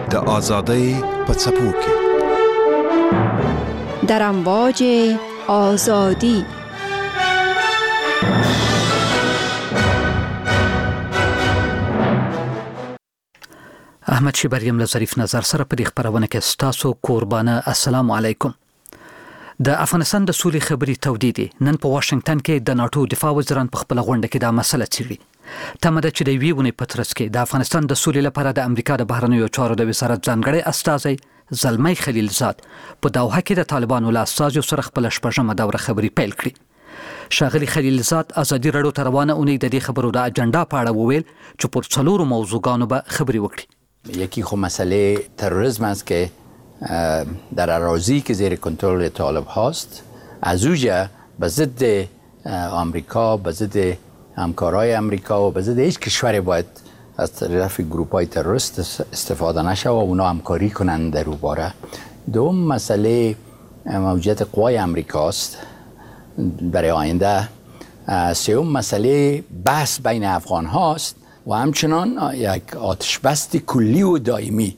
د آزادۍ په څپو کې در امواج آزادی. احمد شیبریم له ظریف نظر سره په دې خبرونه کې ستاسو قربانه. السلام علیکم. د افغانستان د سولې خبري تودې دي. نن په واشنگټن کې د ناتو دفاع وزیران په خپل غونډه کې دا مسله څیړي. تمه ده چې د یوې ونې په ترڅ کې د افغانستان د سولې لپاره د امریکا د بهرنیو چارو د وزارت ځانګړی استازی زلمی خلیلزاد په دوحه کې د طالبانو له استازو سره خپل شپږمه دوره خبري پیل کړې. ښاغلي خلیلزاد ازادي راډیو ته روانه اونۍ د دې خبرو د اجنډا په اړه وویل چې پر څلورو موضوعګانو به خبري وکړي. یکی خب مسئله تروریسم است که در اراضی که زیر کنترل طالب هاست، از اوجه به ضد آمریکا، به ضد همکارای آمریکا و به ضد هیچ کشوری باید از طرف گروپ های تروریست استفاده نشه و اونا همکاری کنند در او باره. دوم مسئله موجودیت قوای آمریکاست برای آینده. سوم مسئله بحث بین افغان هاست و همچنان یک آتشبست کلی و دائمی.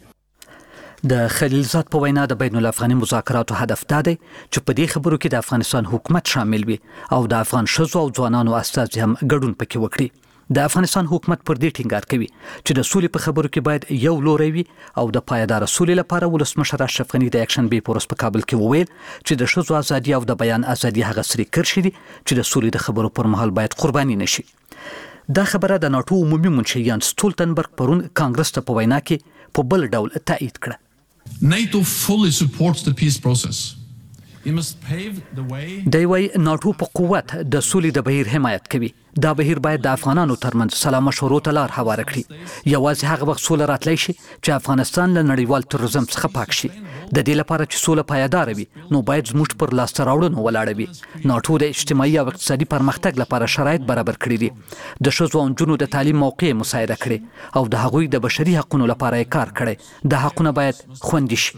د خلیلزاد په وینا د بین الافغاني مذاکراتو هدف دا دی چې په دې خبرو کې د افغانستان حکومت شامل وي او د افغان ښځو او ځوانانو استازي هم ګډون پکې وکړي. د افغانستان حکومت پر دې ټینګار کوي چې د سولې په خبرو کې باید یو لوری وي او د پایدار سولې لپاره ولسمشر اشرف غني د اکشن بي پورس په کابل کې وویل چې د ښځو ازادي او د بیان ازادي هغه سری کرښې دي چې د سولې د خبرو پر مهال باید قرباني نشي. دا خبره د ناتو عمومي منشي یانس سټولټنبرګ پرون کانګرس ته په وینا کې په بل ډول تایید کړه. NATO fully supports the peace process. It must pave the way. دی وای ناتو په قوت د سولې د بهیر حمایت کوي. دا بهیر باید د افغانانو ترمنځ سلا مشورو ته لار هواره کړي. یوازې هغه وخت سوله راتلی شي چې افغانستان له نړیوال تروریزم څخه پاک شي. د دې لپاره چې سوله پایدار وي نو باید زموږ پر لاسته راوړنو ولاړه وي. ناتو د اجتماعي او اقتصادي پرمختګ لپاره شرایط برابر کړي دي. د ښځو او نجونو د تعلیم موقع مساعده کړي او د هغوی د بشري حقوقو لپاره کار کړي. د حقوقونه باید خوندي شي.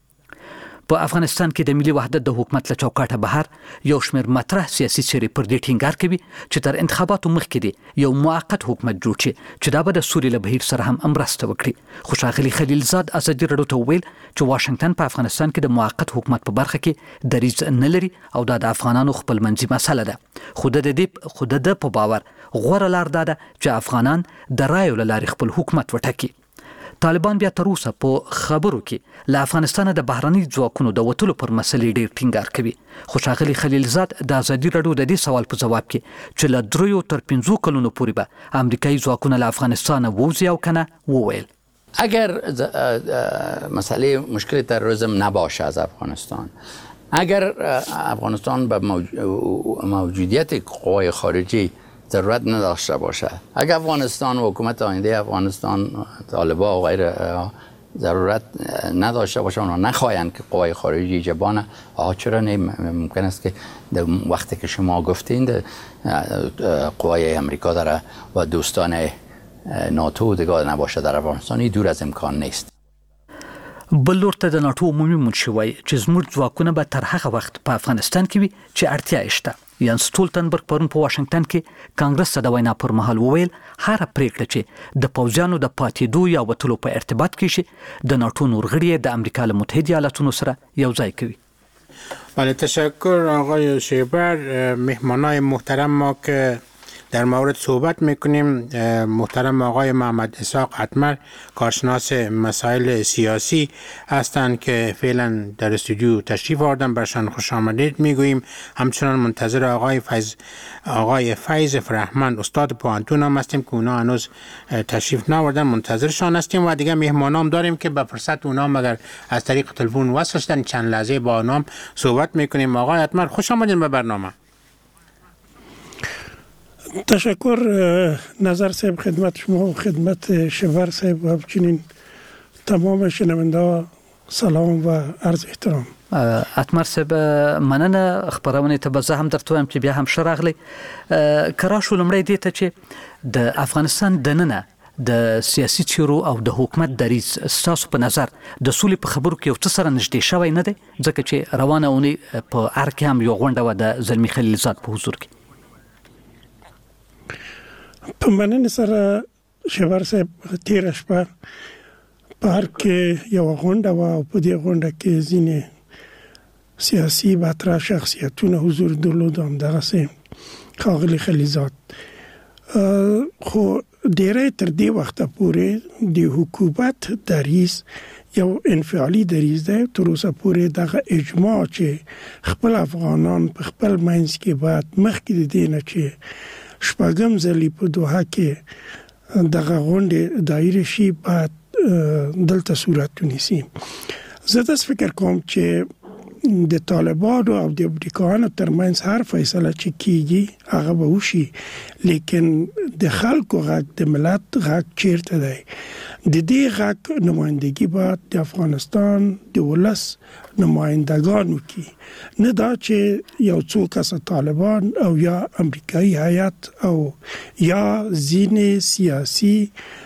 په افغانستان کې د ملي وحدت د حکومت له چوکاټه بهر یو شمېر مطرح سیاسي څېرې پر دې ټینګار کوي چې تر انتخاباتو مخکې دی یو موقت حکومت جوړ شي چې دا به د سولې له بهیر سره هم مرسته وکړي. خو ښاغلي خلیلزاد ازادي راډیو ته وویل چې واشنګټن په افغانستان کې د موقت حکومت په برخه کې دریځ نه لري او دا د افغانانو خپلمنځي مسله ده. خو د ده په باور غوره لار دا ده چې افغانان د رایو له لارې خپل حکومت وټاکي. طالبان بیا تر اوسه په خبرو کې له افغانستان د بهرني ځواکونو د وتلو پر مسلې ډېر ټینګار کوي. خو ښاغلي خلیلزاد د ازادي راډیو د دې سوال په ځواب کې چې له 3 تر 5 کلونو پورې به امریکایي ځواکونه له افغانستان ووځي او کنه وویل اگر مسئله مشکل تروریسم نباشه از افغانستان، اگر افغانستان به موجودیت قوای خارجی ضرورت نداشته باشه، اگر افغانستان و حکومت آینده افغانستان طالبان و غیر ضرورت نداشته باشن و نخواهند که قوای خارجی جبانه، چرا ممکن است که در وقتی که شما گفتین قوای امریکا داره و دوستان ناتو دیگه نباشه در افغانستان، دور از امکان نیست. بل لور ته د ناتو عمومي منشي وایي چې زموږ ځواکونه به تر هغه وخت په افغانستان کې وي چې اړتیا یې شته. یانس سټولټنبرګ پرون په واشنګټن کې کانګرس ته د وینا پر مهال وویل هره پریکړه چې د پوځیانو د پاتېدو یا وتلو په ارتباط کې شي د ناتو نور غړي د امریکا له متحده ایالاتونو سره یو ځای کوي. بله تشکر آقای شیبر. مهمانای محترم ما که در مورد صحبت میکنیم محترم آقای محمد اسحاق اتمر کارشناس مسائل سیاسی هستند که فعلا در استودیو تشریف آوردن، برشان خوش آمدید میگوییم. همچنان منتظر آقای فیض فرهمند استاد پوهنتون هم هستیم که اونا هنوز تشریف نآوردن، منتظرشان هستیم و دیگه مهمانام داریم که به فرصت اونا اگر از طریق تلفن وصل شدن چند لحظه با اونا صحبت میکنیم. آقای اتمر خوش آمدید به برنامه. تشکر نظر صاحب، خدمت شما و خدمت شبر صاحب و همچنین تمام شنونده سلام و عرض احترام. اتمر صاحب مننه. خبرونه ته به زه هم درته وایم چې بیا هم ښه راغلی. کرا شو لمړی دې ته چې د افغانستان دننه د سیاسي چیرو او د حکومت دریځ ستاسو په نظر د سولې په خبرو کې یو څه سره نږدې شوی نه دی، ځکه چې روانه اونۍ په ار کې هم یو غونډه وه د زلمي خلیلزاد په حضور کې. په مننې سره شبر صاحب تیره شپه پارک یو غونډه و او په دې غونډه کې ځینې سیاسي باترا شخصیتونه حضور درلود هم دغسې ښاغلي خلیزاد خو ډېری تر دې وخته پورې د حکومت دریځ یو انفعالي دریځ دی تر اوسه پورې دغه اجماع چې خپل افغانان په خپل منځ کې باید مخکې د دې نه چې شپږم ځلې په دوحه کې دغه غونډې دایره شي باید دلته صورت ونیسي. زه داسې فکر کوم چې د طالبانو او د امریکایانو ترمنځ هر فیصله چې کیږي هغه به وشي، لیکن د خلکو غږ د ملت غږ چیرته دی؟ د دې غږ نمایندګي باید د افغانستان د ولس نمایندگانو کی، نه دا چې یو څو کسه طالبان او یا امریکایي هیئت او یا ځینې سیاسي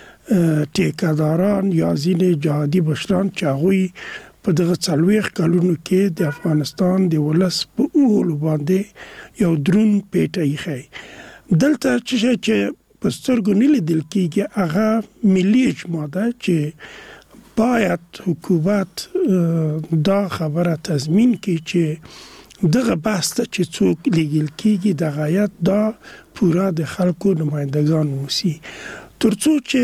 ټیکه‌داران یا ځینې جهادي مشران چې هغوی په دغه 40 کلونو کې د افغانستان د ولس په اولو باندې یو درون پیټه ایښی. دلته چې په سترګو نه لیدل کېږي هغه ملي اجماع ده چې باید حکومت دا خبره تضمین کړي چې دغه بحث ته چې څوک لیږل کېږي د هیات دا پوره د خلکو نمایندګان اوسي. تر څو چې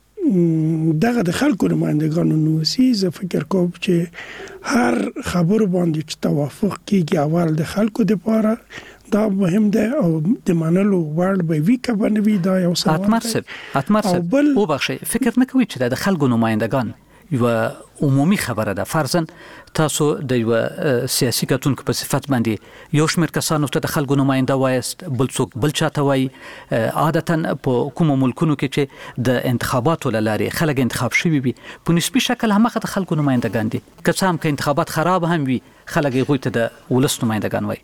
دغه د خلکو نمایندګانو نوسی، زه فکر کوم چې هر خبر باندې چې توافق کیږي اول د خلکو لپاره دا مهم ده او د منلو وړ به وی کبنوي. دا یو سوال اتمر صاحب او بخښي فکر نه کوي چې د خلکو نمایندګان یو عمومي خبره ده. فرضاً تاسو د یو سیاسي کتونکو په صفت باندې یو شمېر کسانو ته د خلکو نماینده وایست، بل څوک بل چاته وایي. عادتاً په کومو ملکونو کې چې د انتخاباتو له لارې خلک انتخاب شوي وي په نسبي شکل همغه د خلکو نمایندګان دي، که څه هم که انتخابات خراب هم وي خلک هغوی ته د ولس نمایندګان وایي.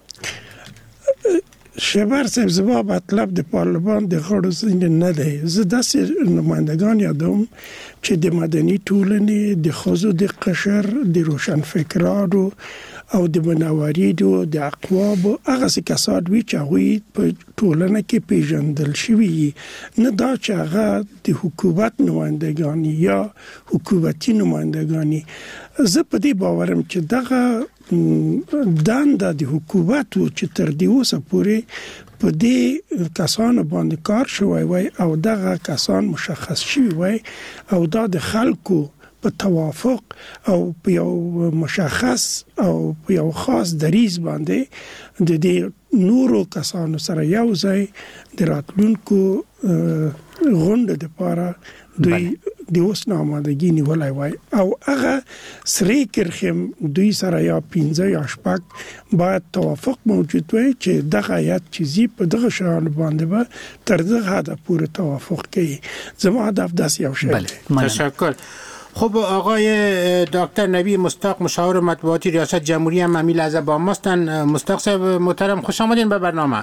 شهبر صاحب زما مطلب د پارلمان د غړو ځینې نه دی. زه داسې نمایندګان یادوم چې د مدني ټولنې، د ښځو د قشر، د روشنفکرانو او د منورینو، د اقوامو هغسې کسان وي چې هغوی په ټولنه کې پیژندل شوي، نه دا چې هغه د حکومت نمایندګانې یا حکومتي نمایندګانې. زه په دې باورم چې دغه دنده د حکومت چې تر دې اوسه پورې په دې کسانو باندې کار شوی وای او دغه کسان مشخص شوی وای او دا د خلکو په توافق او په یو مشخص او په یو خاص دریځ باندې د دې نورو کسانو سره یو ځای د راتلونکو غونډه لپاره دوی د اوس نامادګي نیولای وای او هغه سری کرخم دوی سره یا 15 یا 6 باید توافق موجود وای چې دغه هیئت چیزی په دغه شان باندې به تر دغه حد پورې توافق کوي. زما هدف داس یو شی. تشکر. خب آقای دکتر نبی مصداق مشاور مطبوعاتی ریاست جمهوری هم امیل از با ماستن. مصداق صاحب محترم خوش آمدین به برنامه.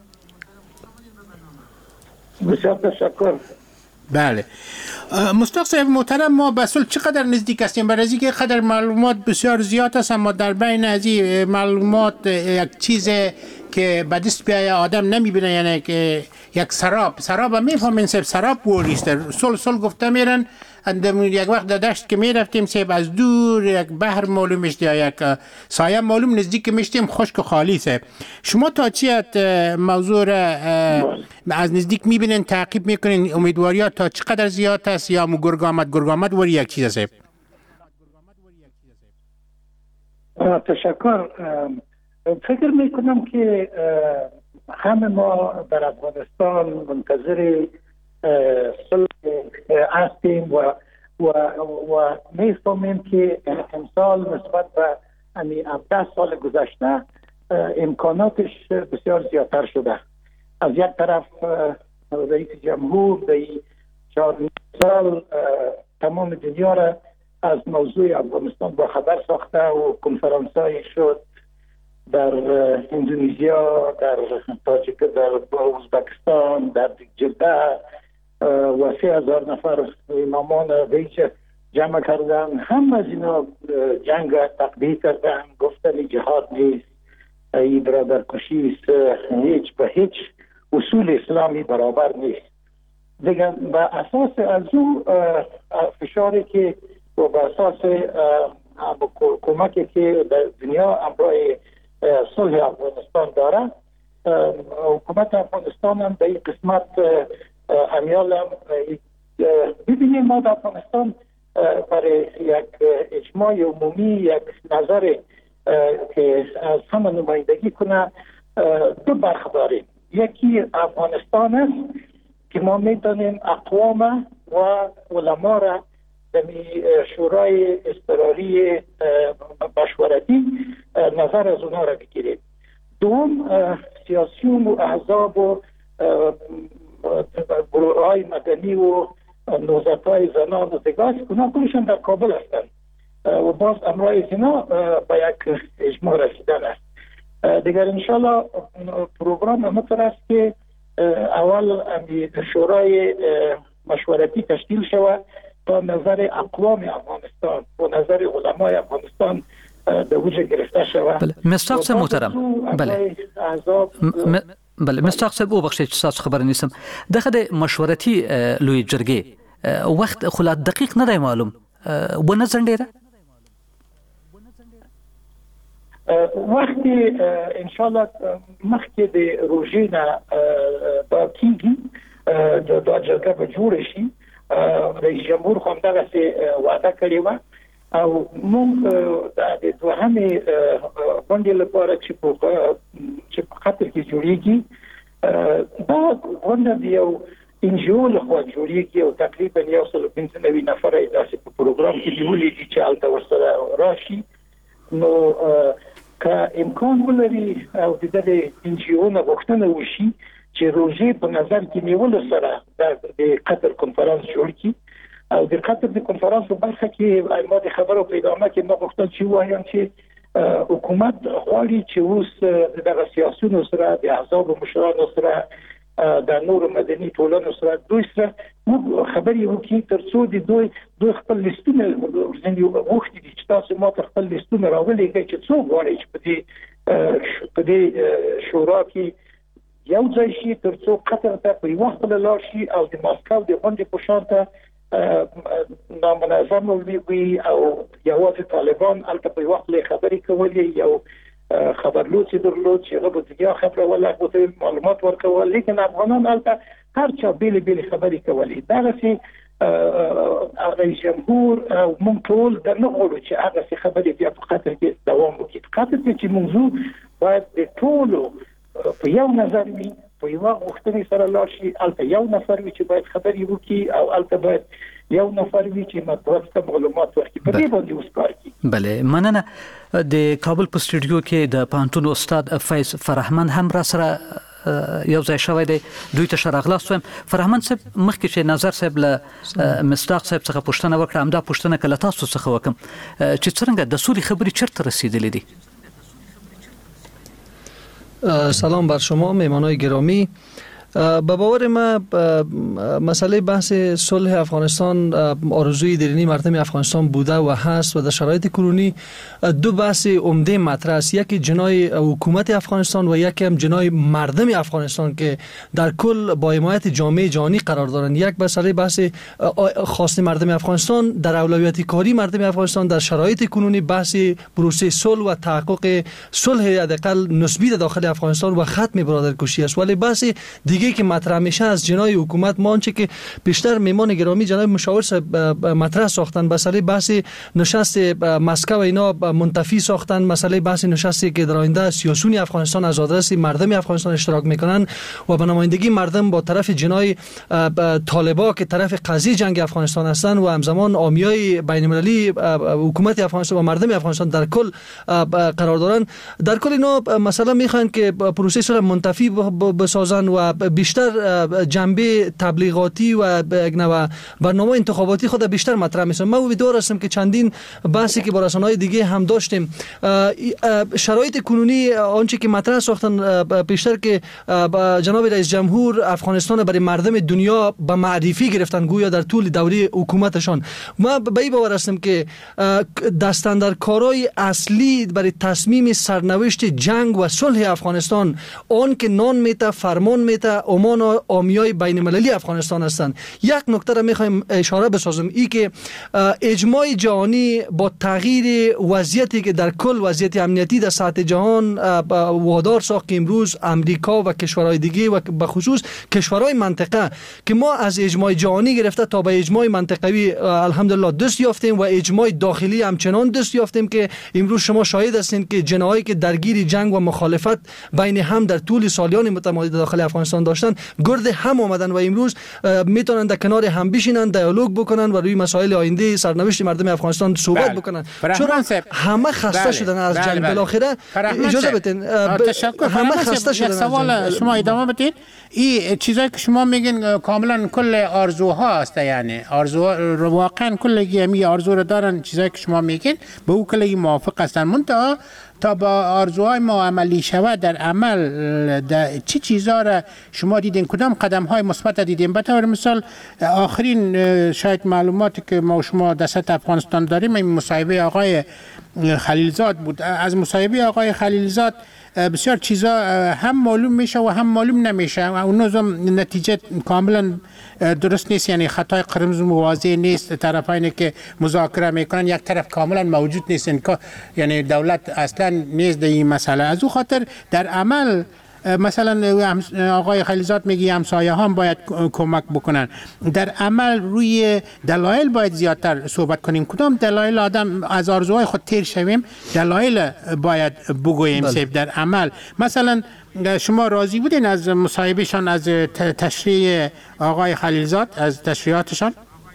بسیار تشکر. بله مصداق صاحب محترم، ما به صلح چقدر نزدیک هستیم؟ برای اینکه قدر معلومات بسیار زیاد است، اما در بین از این معلومات یک چیز که به دست بیایه آدم نمیبینه، یعنی که یک سراب میفهمین صاحب، سراب بوریست سل گفته میرن. یک وقت در دشت که میرفتیم صاحب از دور یک بحر معلوم میشد یا یک سایه معلوم، نزدیک میشتیم خشک و خالی صاحب. شما تا چیت موضوع از نزدیک میبینین، تعقیب میکنین؟ امیدواریات تا چقدر زیاد است یا گرگ آمد وری یک چیز صاحب؟ تشکر. فکر میکنم که همه ما در افغانستان منتظر صلح هستیم و میفهمیم که امسال نسبت به 17 سال گذشته امکاناتش بسیار زیادتر شده. از یک طرف رئیس جمهور در 4 سال تمام دنیا را از موضوع افغانستان با خبر ساخته و کنفرانس‌های شد در اندونزیا، در تاجیکستان، در ازبکستان، در جده و 3000 نفر امامان ریچ جمع کردن. هم از اینا جنگ تقبیح کردن، گفتن جهاد نیست، ای برادر کشی است، هیچ به هیچ اصول اسلامی برابر نیست. دیگه به اساس از او فشاری که و به اساس کمکی که در دنیا امرای صلح افغانستان داره، حکومت افغانستان هم در این قسمت امیال هم ببینیم ما در افغانستان برای یک اجماع عمومی یک نظر که از همه نمایندگی کنه دو بخش داریم. یکی افغانستان است که ما میتونیم اقوام و علما را در شورای اضطراری مشورتی نظر از اونا را بگیریم. دوم سیاسیون و احزاب و گروه های مدنی و نوزدهای زنان و دگاز اونا کلشان در کابل هستند و باز امرای اینا با یک اجماع رسیدن است. دیگر انشالله پروگرام همطور است که اول شورای مشورتی تشکیل شود تا نظر اقوام افغانستان و نظر علمای افغانستان در وجه گرفته شود. بله مستاق صاحب محترم، بله بله مستاق صاحب او بخشید تاسو خبر نیستم دغه د مشورتي لوی جرګې وخت خلا دقیق نه دی معلوم و نه ځنډیره وقتی انشالله مخکې د روژې نه دا کیږي دا جرګه به جوړ شي. رئیس جمهور خو همدغسې وعده کړې وه او موږ د دوهمې غونډې لپاره چې په قطر کې جوړیږي دا غونډه د یو انجیو لخوا جوړیږي او تقریبا 195 نفر یې داسې په پروګرام کې نیولي دي چې هلته ورسره راشي. نو که امکان ولري او د دې انجیو نه غوښتنه وشي چې روژې په نظر کې نیولو سره د قطر کنفرانس جوړ کړي او د قطر د کنفرانس په برخه کې ما د خبرو په ادامه کې ما غوښتل چې وایم چې حکومت غواړي چې اوس د سیاسيونو سره د احزاب مشرانو سره د نور مدني ټولنو سره دوی سره خبرې وکړي ترڅو د دوی خپل لیستونه ورځنی وخت دي چې تاسو ما خپل لیستونه راولېږئ چې څو غواړي چې په دې شورا کې یو ځای شي ترڅو قطر ته په یو وخت لاړ شي او د ماسکو د غونډې په شان ته نامنظم وي او یوازې طالبان هلته په یو وخت خبرې کولې یو خبرلوڅ درلود چې هغه به دنیا خبروله او معلومات ورکول، لیکن افغانان هلته هر چا بیلې خبرې کولې. دغسې رئیس جمهور او موږ ټول نه غواړو چې هغسې خبرې بیا په قطر کې دوام وکړي. په قطر کې چې موضوع باید د ټولو په یو نظر وي، په یو غوښتنې سره لاړ شي. هلته یو نفر وي چې باید خبرې وکړي او هلته باید یو نفر وي چې مطلب ته معلومات ورکړي. په دې باندې اوس کار کوي. بله مننه. د کابل په سټوډیو کې د پانتون استاد فیض فرهمن هم را سره یو ځای شوی دی. دوی ته شراغلاست وایم. فرهمن صاحب مخکې چې نظر صاحب له مصداق صاحب څخه پوښتنه وکړه همدا پوښتنه که له تاسو څخه وکړم چې څرنګه د سولې خبرې چېرته رسیدلې دي؟ سلام بر شما مهمانای گرامی. به باور ما مسئله بحث صلح افغانستان آرزوی درونی مردم افغانستان بوده و هست و در شرایط کنونی دو بحث عمده مطرح است. یکی جنای حکومت افغانستان و یکی هم جنای مردم افغانستان که در کل با حمایت جامعه جهانی قرار دارند. یک مسئله بحث خواست مردم افغانستان در اولویت کاری مردم افغانستان در شرایط کنونی بحث پروسه صلح و تحقق صلح حداقل نسبی در داخل افغانستان و ختم برادرکشی است. ولی بحث دیگه که مطرح میشه از جنای حکومت ما آنچه که بیشتر میمان گرامی جناب مشاور مطرح ساختن مسئله بحث نشست مسکو اینا منتفی ساختن، مسئله بحث نشستی که در آینده سیاسیون افغانستان از آدرس مردم افغانستان اشتراک میکنن و به نمایندگی مردم با طرف جنای طالبا که طرف قضیه جنگ افغانستان هستند و همزمان عامیای بین المللی حکومت افغانستان و مردم افغانستان در کل قرار دارن. در کل اینا مثلا میخوان که پروسه صلح منتفی بسازن و بیشتر جنبه تبلیغاتی و برنامه انتخاباتی خود بیشتر مطرح می‌سازن. من امیدوار هستم که چندین بحثی که با رسانه‌های دیگه هم داشتیم شرایط کنونی آنچه که مطرح ساختن بیشتر که جناب رئیس جمهور افغانستان برای مردم دنیا به معرفی گرفتن گویا در طول دوره حکومتشان. ما به این باور هستم که دستاندرکارای اصلی برای تصمیم سرنوشت جنگ و صلح افغانستان آن که نان میته فرمان میته عمان و آمیای بین المللی افغانستان هستند. یک نکته را میخوایم اشاره بسازم، ای که اجماع جهانی با تغییر وضعیتی که در کل وضعیت امنیتی در سطح جهان وادار ساخت که امروز امریکا و کشورهای دیگه و به خصوص کشورهای منطقه که ما از اجماع جهانی گرفته تا به اجماع منطقوی الحمدلله دست یافتیم و اجماع داخلی همچنان دست یافتیم که امروز شما شاهد هستین که جنایی که درگیر جنگ و مخالفت بین هم در طول سالیان متمادی داخل افغانستان داشتن گرد هم آمدن و امروز میتونن در کنار هم بشینن، دیالوگ بکنن و روی مسائل آینده سرنوشت مردم افغانستان صحبت بکنن. چون همه خسته شدن از جنگ. بالاخره اجازه بدین همه خسته شدن. سوال شما ادامه بدید. این چیزایی که شما میگین کاملا کل آرزوها است، یعنی آرزو واقعا کل گیمی آرزو رو دارن، چیزایی که شما میگین به او کلی موافق هستن. منتها تا با آرزوهای ما عملی شود در عمل چه چیزا را شما دیدین؟ کدام قدم های مثبت دیدین؟ به طور مثال آخرین شاید معلوماتی که ما و شما در سطح افغانستان داریم این مصاحبه آقای خلیلزاد بود. از مصاحبه آقای خلیلزاد بسیار چیزا هم معلوم میشه و هم معلوم نمیشه. اون نظام نتیجه کاملا درست نیست، یعنی خطای قرمز واضح نیست. طرفانی که مذاکره میکنن یک طرف کاملا موجود نیست، یعنی دولت اصلا نیست در این مسئله. از او خاطر در عمل مثلا آقای خلیلزاد میگه همسایه هم باید کمک بکنن. در عمل روی دلایل باید زیادتر صحبت کنیم. کدام دلایل آدم از آرزوهای خود تیر شویم، دلایل باید بگوییم سیب در عمل. مثلا شما راضی بودین از مصاحبهشان، از تشریح آقای خلیلزاد، از تشریحاتشان؟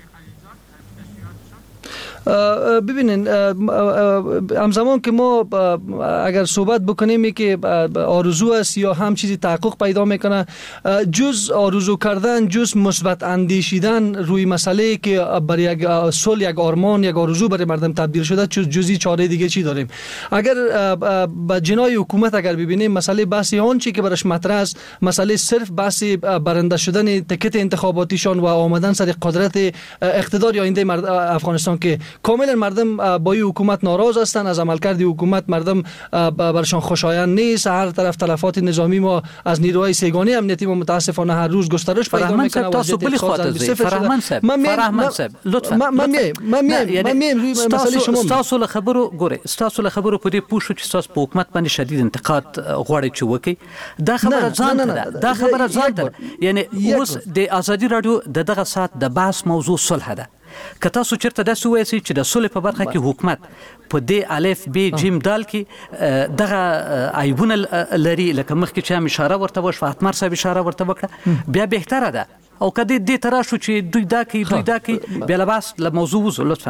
ببینین همزمان که ما اگر صحبت بکنیم که آرزو است یا هم چیزی تحقق پیدا میکنه، جز آرزو کردن، جز مثبت اندیشیدن روی مسئله که برای یک صلح، یک آرمان، یک آرزو برای مردم تبدیل شده، جزی چاره دیگه چی داریم؟ اگر با جنای حکومت اگر ببینیم مسئله بحثی آن چی که برش مطرح است، مسئله صرف بحثی برنده شدن تکت انتخاباتیشان و آمدن سر قدرت اقتدار یا آینده افغانستان که کاملا مردم با این حکومت ناراض هستند. از عملکرد حکومت مردم برشان خوشایند نیست. هر طرف تلفات نظامی ما از نیروهای سیگانی امنیتی ما متاسفانه هر روز گسترش پیدا میکنه. تاسو بلی خاطر فرهمند صاحب لطفا من روی مسئله شما تاسو له خبرو ګوره، تاسو له خبرو په دې پوښو چې تاسو په حکومت باندې شدید انتقاد غواړئ چې وکړي. دا خبره ځان ته یعنی اوس د ازادي رادیو دغه سات د بحث موضوع صلح ده. که تاسو چرته داسې وایئ چې د صلح په برخه کې حکومت په دې الف ب جیم دال کې دغه عیبونه لري، لکه مخکې چې هم اشاره ورته وشوه، اتمر صاحب اشاره ورته وکړه، بیا بهتره ده. او که دې ته راشو چې دوی دا کوي بیا له بحث له موضوع وځو لطفا.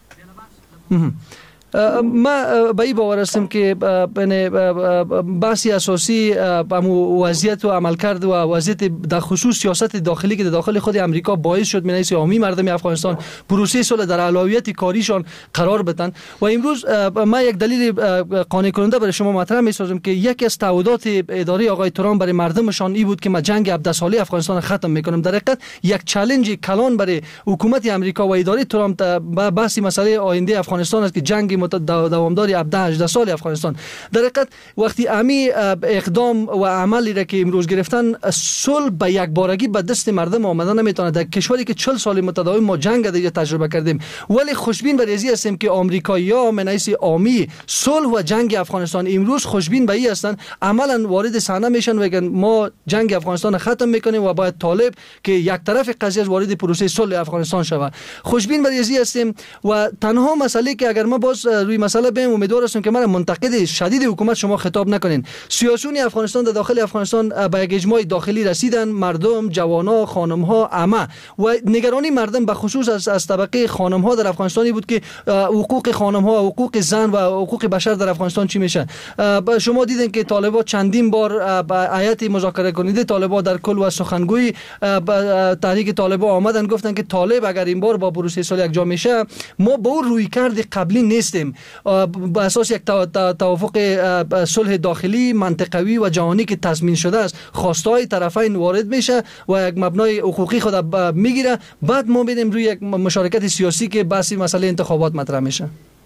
ما به این باور هستم که بحثی اساسی وضعیت و عملکرد و وضعیت در خصوص سیاست داخلی که در داخل خود امریکا باعث شد من حیث عامی مردم افغانستان پروسه صلح در اولویت کاریشان قرار بدن. و امروز ما یک دلیل قانع کننده برای شما مطرح می‌سازم که یکی از تعهدات اداره آقای ترامپ برای مردمشان این بود که ما جنگ 17 ساله افغانستان ختم می‌کنیم. در حقیقت یک چالش کلان برای حکومت امریکا و اداره ترامپ بحث مسئله آینده افغانستان است که جنگ دوامداری 17-18 سال افغانستان. در حقیقت وقتی امی اقدام و عملی را که امروز گرفتن، صلح به یک بارگی به دست مردم آمدن نمیتونه. در کشوری که 40 سال متداوم ما جنگ دیگه تجربه کردیم، ولی خوشبین به ریزی هستیم که آمریکایی‌ها من حیث عامی صلح و جنگ افغانستان امروز خوشبین به این هستن، عملا وارد صحنه میشن و میگن ما جنگ افغانستان ختم میکنیم و باید طالب که یک طرف قضیه وارد پروسه صلح افغانستان شود. خوشبین به ریزی هستیم و تنها مسئله که اگر ما باز روی مسئله بهم امیدوار هستم که من منتقد شدید حکومت شما خطاب نکنین. سیاسیون افغانستان در داخل افغانستان به یک اجماع داخلی رسیدن، مردم، جوانا، خانم‌ها، عمه و نگرانی مردم به خصوص از طبقه خانم‌ها در افغانستانی بود که حقوق خانم‌ها، حقوق زن و حقوق بشر در افغانستان چی میشه. شما دیدین که طالبان چندین بار هیئت مذاکره کننده طالبان در کل و سخنگوی تحریک طالبان آمدن گفتن که طالب اگر این بار با پروسه صلح یکجا میشه، ما با اون رویکرد قبلی نیستیم. با اساس یک توافق صلح داخلی منطقوی و جهانی که تضمین شده است، خواستهای طرفین وارد میشه و یک مبنای حقوقی خود میگیره، بعد ما میریم روی یک مشارکت سیاسی که بحث مسئله انتخابات مطرح میشه.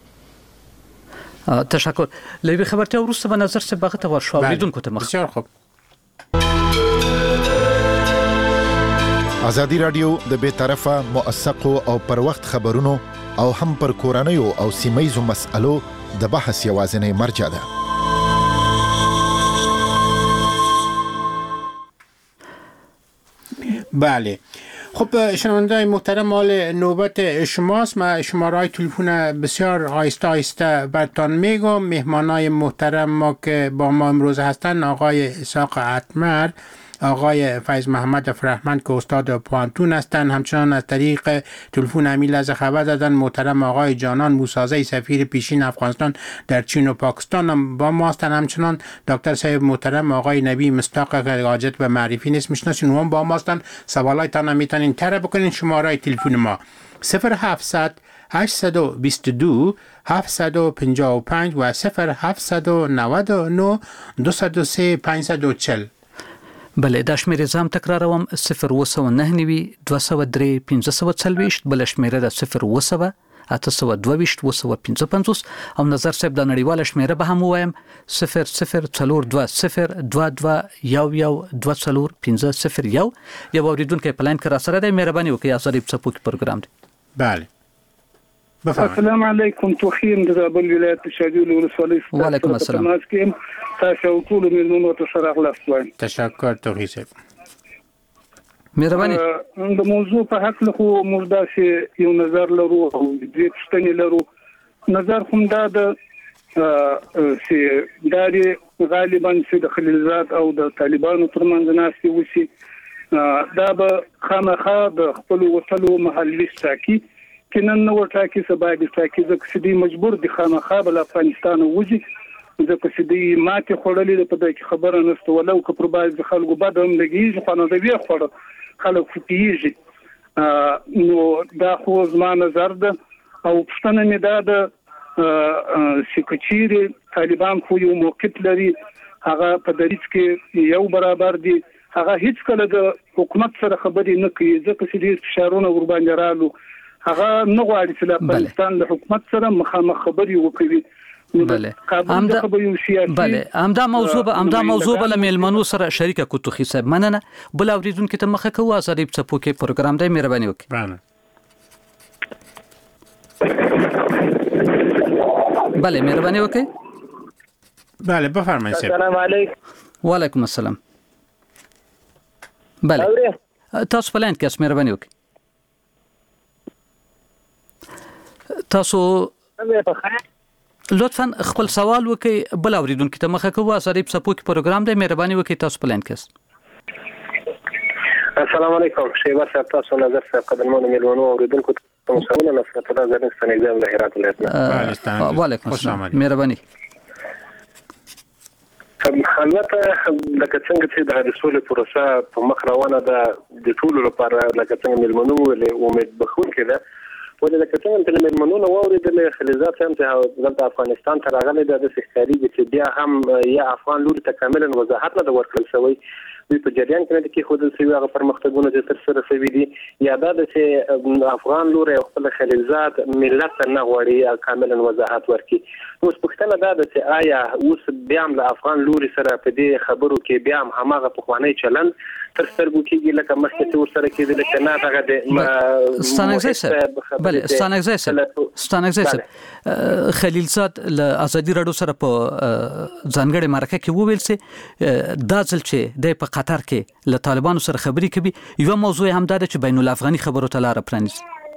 تشکر. لوی خبرتیا وروسته به نظر سه بغه ته ورشو اوریدونکو ته مخ. بسیار خوب. ازادي رادیو د بیطرفه موثقو او پر وخت خبرونو او هم پر کورنیو او سیمایزو مسألو د بحث یوازینی مرجع ده. بله. خب شنونده‌های محترم، حال نوبت شماست. ما شماره‌های تلفن بسیار آهسته آهسته براتون میگم. مهمانای محترم ما که با ما امروز هستن آقای اسحاق اتمر، آقای فیض محمد فرهمند که استاد پوانتون هستند، همچنان از طریق تلفن همین لحظه خبر دادن محترم آقای جانان موسازی سفیر پیشین افغانستان در چین و پاکستان هم با ما هستند، همچنان دکتر صاحب محترم آقای نبی مصداق که حاجت به معرفی نیست میشناسین، هم با ما هستند. سوالایتان هم میتونین طرح بکنین. شماره تلفن ما 0700 822 755 و 0799 203 540. بله، دا شمیره زم تکراروم 029 203 540 بل شمیره دا 0 822 255 او نظر صاحب د نړیواله شمیره به هم وایم 002022112501 یو اوریدونکو پلان کرا سره د مهرباني وکړئ ازادي په پروګرام دی. بله. السلام علیکم. توخیم د زابل ولایت شاجول ولسوالۍ. وعلیکم السلام. تاسو ټول مېلمنو ته سره خلاص وایم. تشکر توخی صاحب. مهرباني. د موضوع په حق له موږ داسې یو نظر لرو او دې پښتنې لرو. نظر هم دا د چې داري غالبا چې د خلیلزاد او د طالبانو ترمنځ ناسي وسی دا به خامخا د خپل وټلو محلي ساکي کینن نو ټاکي سبا د ساکي ځکه چې دی مجبور دي خامخا بل افغانستان وځي ځکه چې دی ماته خړلې په دې خبره نشته ولو که پر باز خلکو بد هم لګیږي خو نو دی خړ خلک فټیږي. نو دا خو زما نظر ده او پښتنه مې دا د سکچيري طالبان خو یو موقف لري، هغه په دریځ کې یو برابر دي، هغه هیڅ کله د حکومت سره خبرې نه کوي ځکه چې د فشارونو ور باندې رالو هغه نه غواړي چې افغانستان له حکومت سره مخامخ خبرې وکړي. بله همدا موضوع بل ملمنو سره شریکه کو توخی صاحب مننه. بل اوریدونکو ته مخه کوو ازادي په پوکي پروګرام دی، مهرباني وکړئ. بله مهرباني وکړئ. بله بفرمایئ. السلام علیکم. وعلیکم السلام. بله تاسو پلان کې مهرباني وکړئ. تاسو لطفاً خپل سوال وکړئ. بل اوریدونکو ته مخه کوو ازادي په پوکي پروګرام دی، مهرباني وکړئ. تاسو پلان کې. السلام علیکم. شیبه صاحب تاسو نظر صاحب قدرمنو ملونو اوریدونکو ته مساوونه نصرت الله زرنستان ایزم له هرات ولایت. وعلیکم السلام. مهرباني. البته لکه څنګه چې د رسول پروسه په مخ روانه ده د ټولو لپاره، لکه څنګه ملمنو له امید بخون کده ولې لکه څنګه چې ملمنو نو اوریدل خلیزات هم ته د افغانستان تر هغه د سختاري چې بیا هم یا افغان لور ته کاملا وضاحت نه ورکړل شوی په جریان کې کې خود سوي هغه پرمختګونه چې تر سره شوي دي یا دا چې افغان لور او خپل خلیزات ملت نه غواړي کاملا وضاحت ورکړي. اوس پښتنه دا چې آیا اوس بیا هم د افغان لور سره په دې خبرو کې بیا هم هماغه پخوانی چلن تر سترګو کېږي لکه مخکې چې ورسره کېدل چې نه دغه د ستانګزي صاحب خلیلزاد له ازادي راډیو سره په ځانګړي مرکه کې وویل چې دا ځل چې د په قطر کې له طالبانو سره خبرې کوي یو موضوع هم دا چې بین الافغاني خبرو ته لار پرانیزي.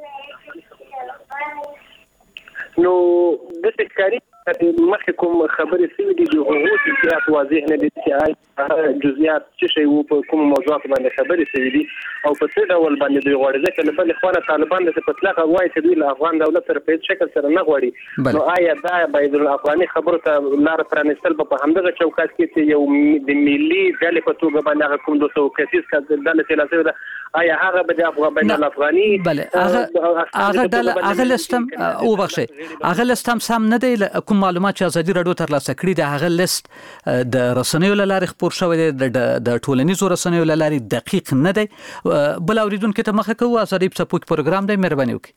نو د تکراری مخکې کوم خبرې سوي دي د حقوق زیات واضح نه دي چې جزئیات څه شی وو په کوم موضوعات باندې خبرې سوي دي او په څه ډول باندې دوی غواړي ځکه په بل خو طالبان د پتلغه وایي چې دوی له افغان دولت سره په شکل سره نه غواړي. نو آیا دا بین الافغاني خبرو ته لار پرانیستل په همدغه چوکاټ کې چې یو د ملي ډلې په توګه باندې کوم 200 کسیز ډلې تلاسه ده آیا هغه به د افغان بین الافغاني بله هغه لستم او بخښه هغه لستم سم نه دی کوم معلومات چې ازادي راډیو ترلاسه کړي د هغه لیست د رسنیو لارې خبر شوی دی د ټولنیزو رسنیو لارې دقیق نه دی. بل اوریدونکو ته مخه کوو ازادي په پوک پروګرام دی، مهرباني وکړئ.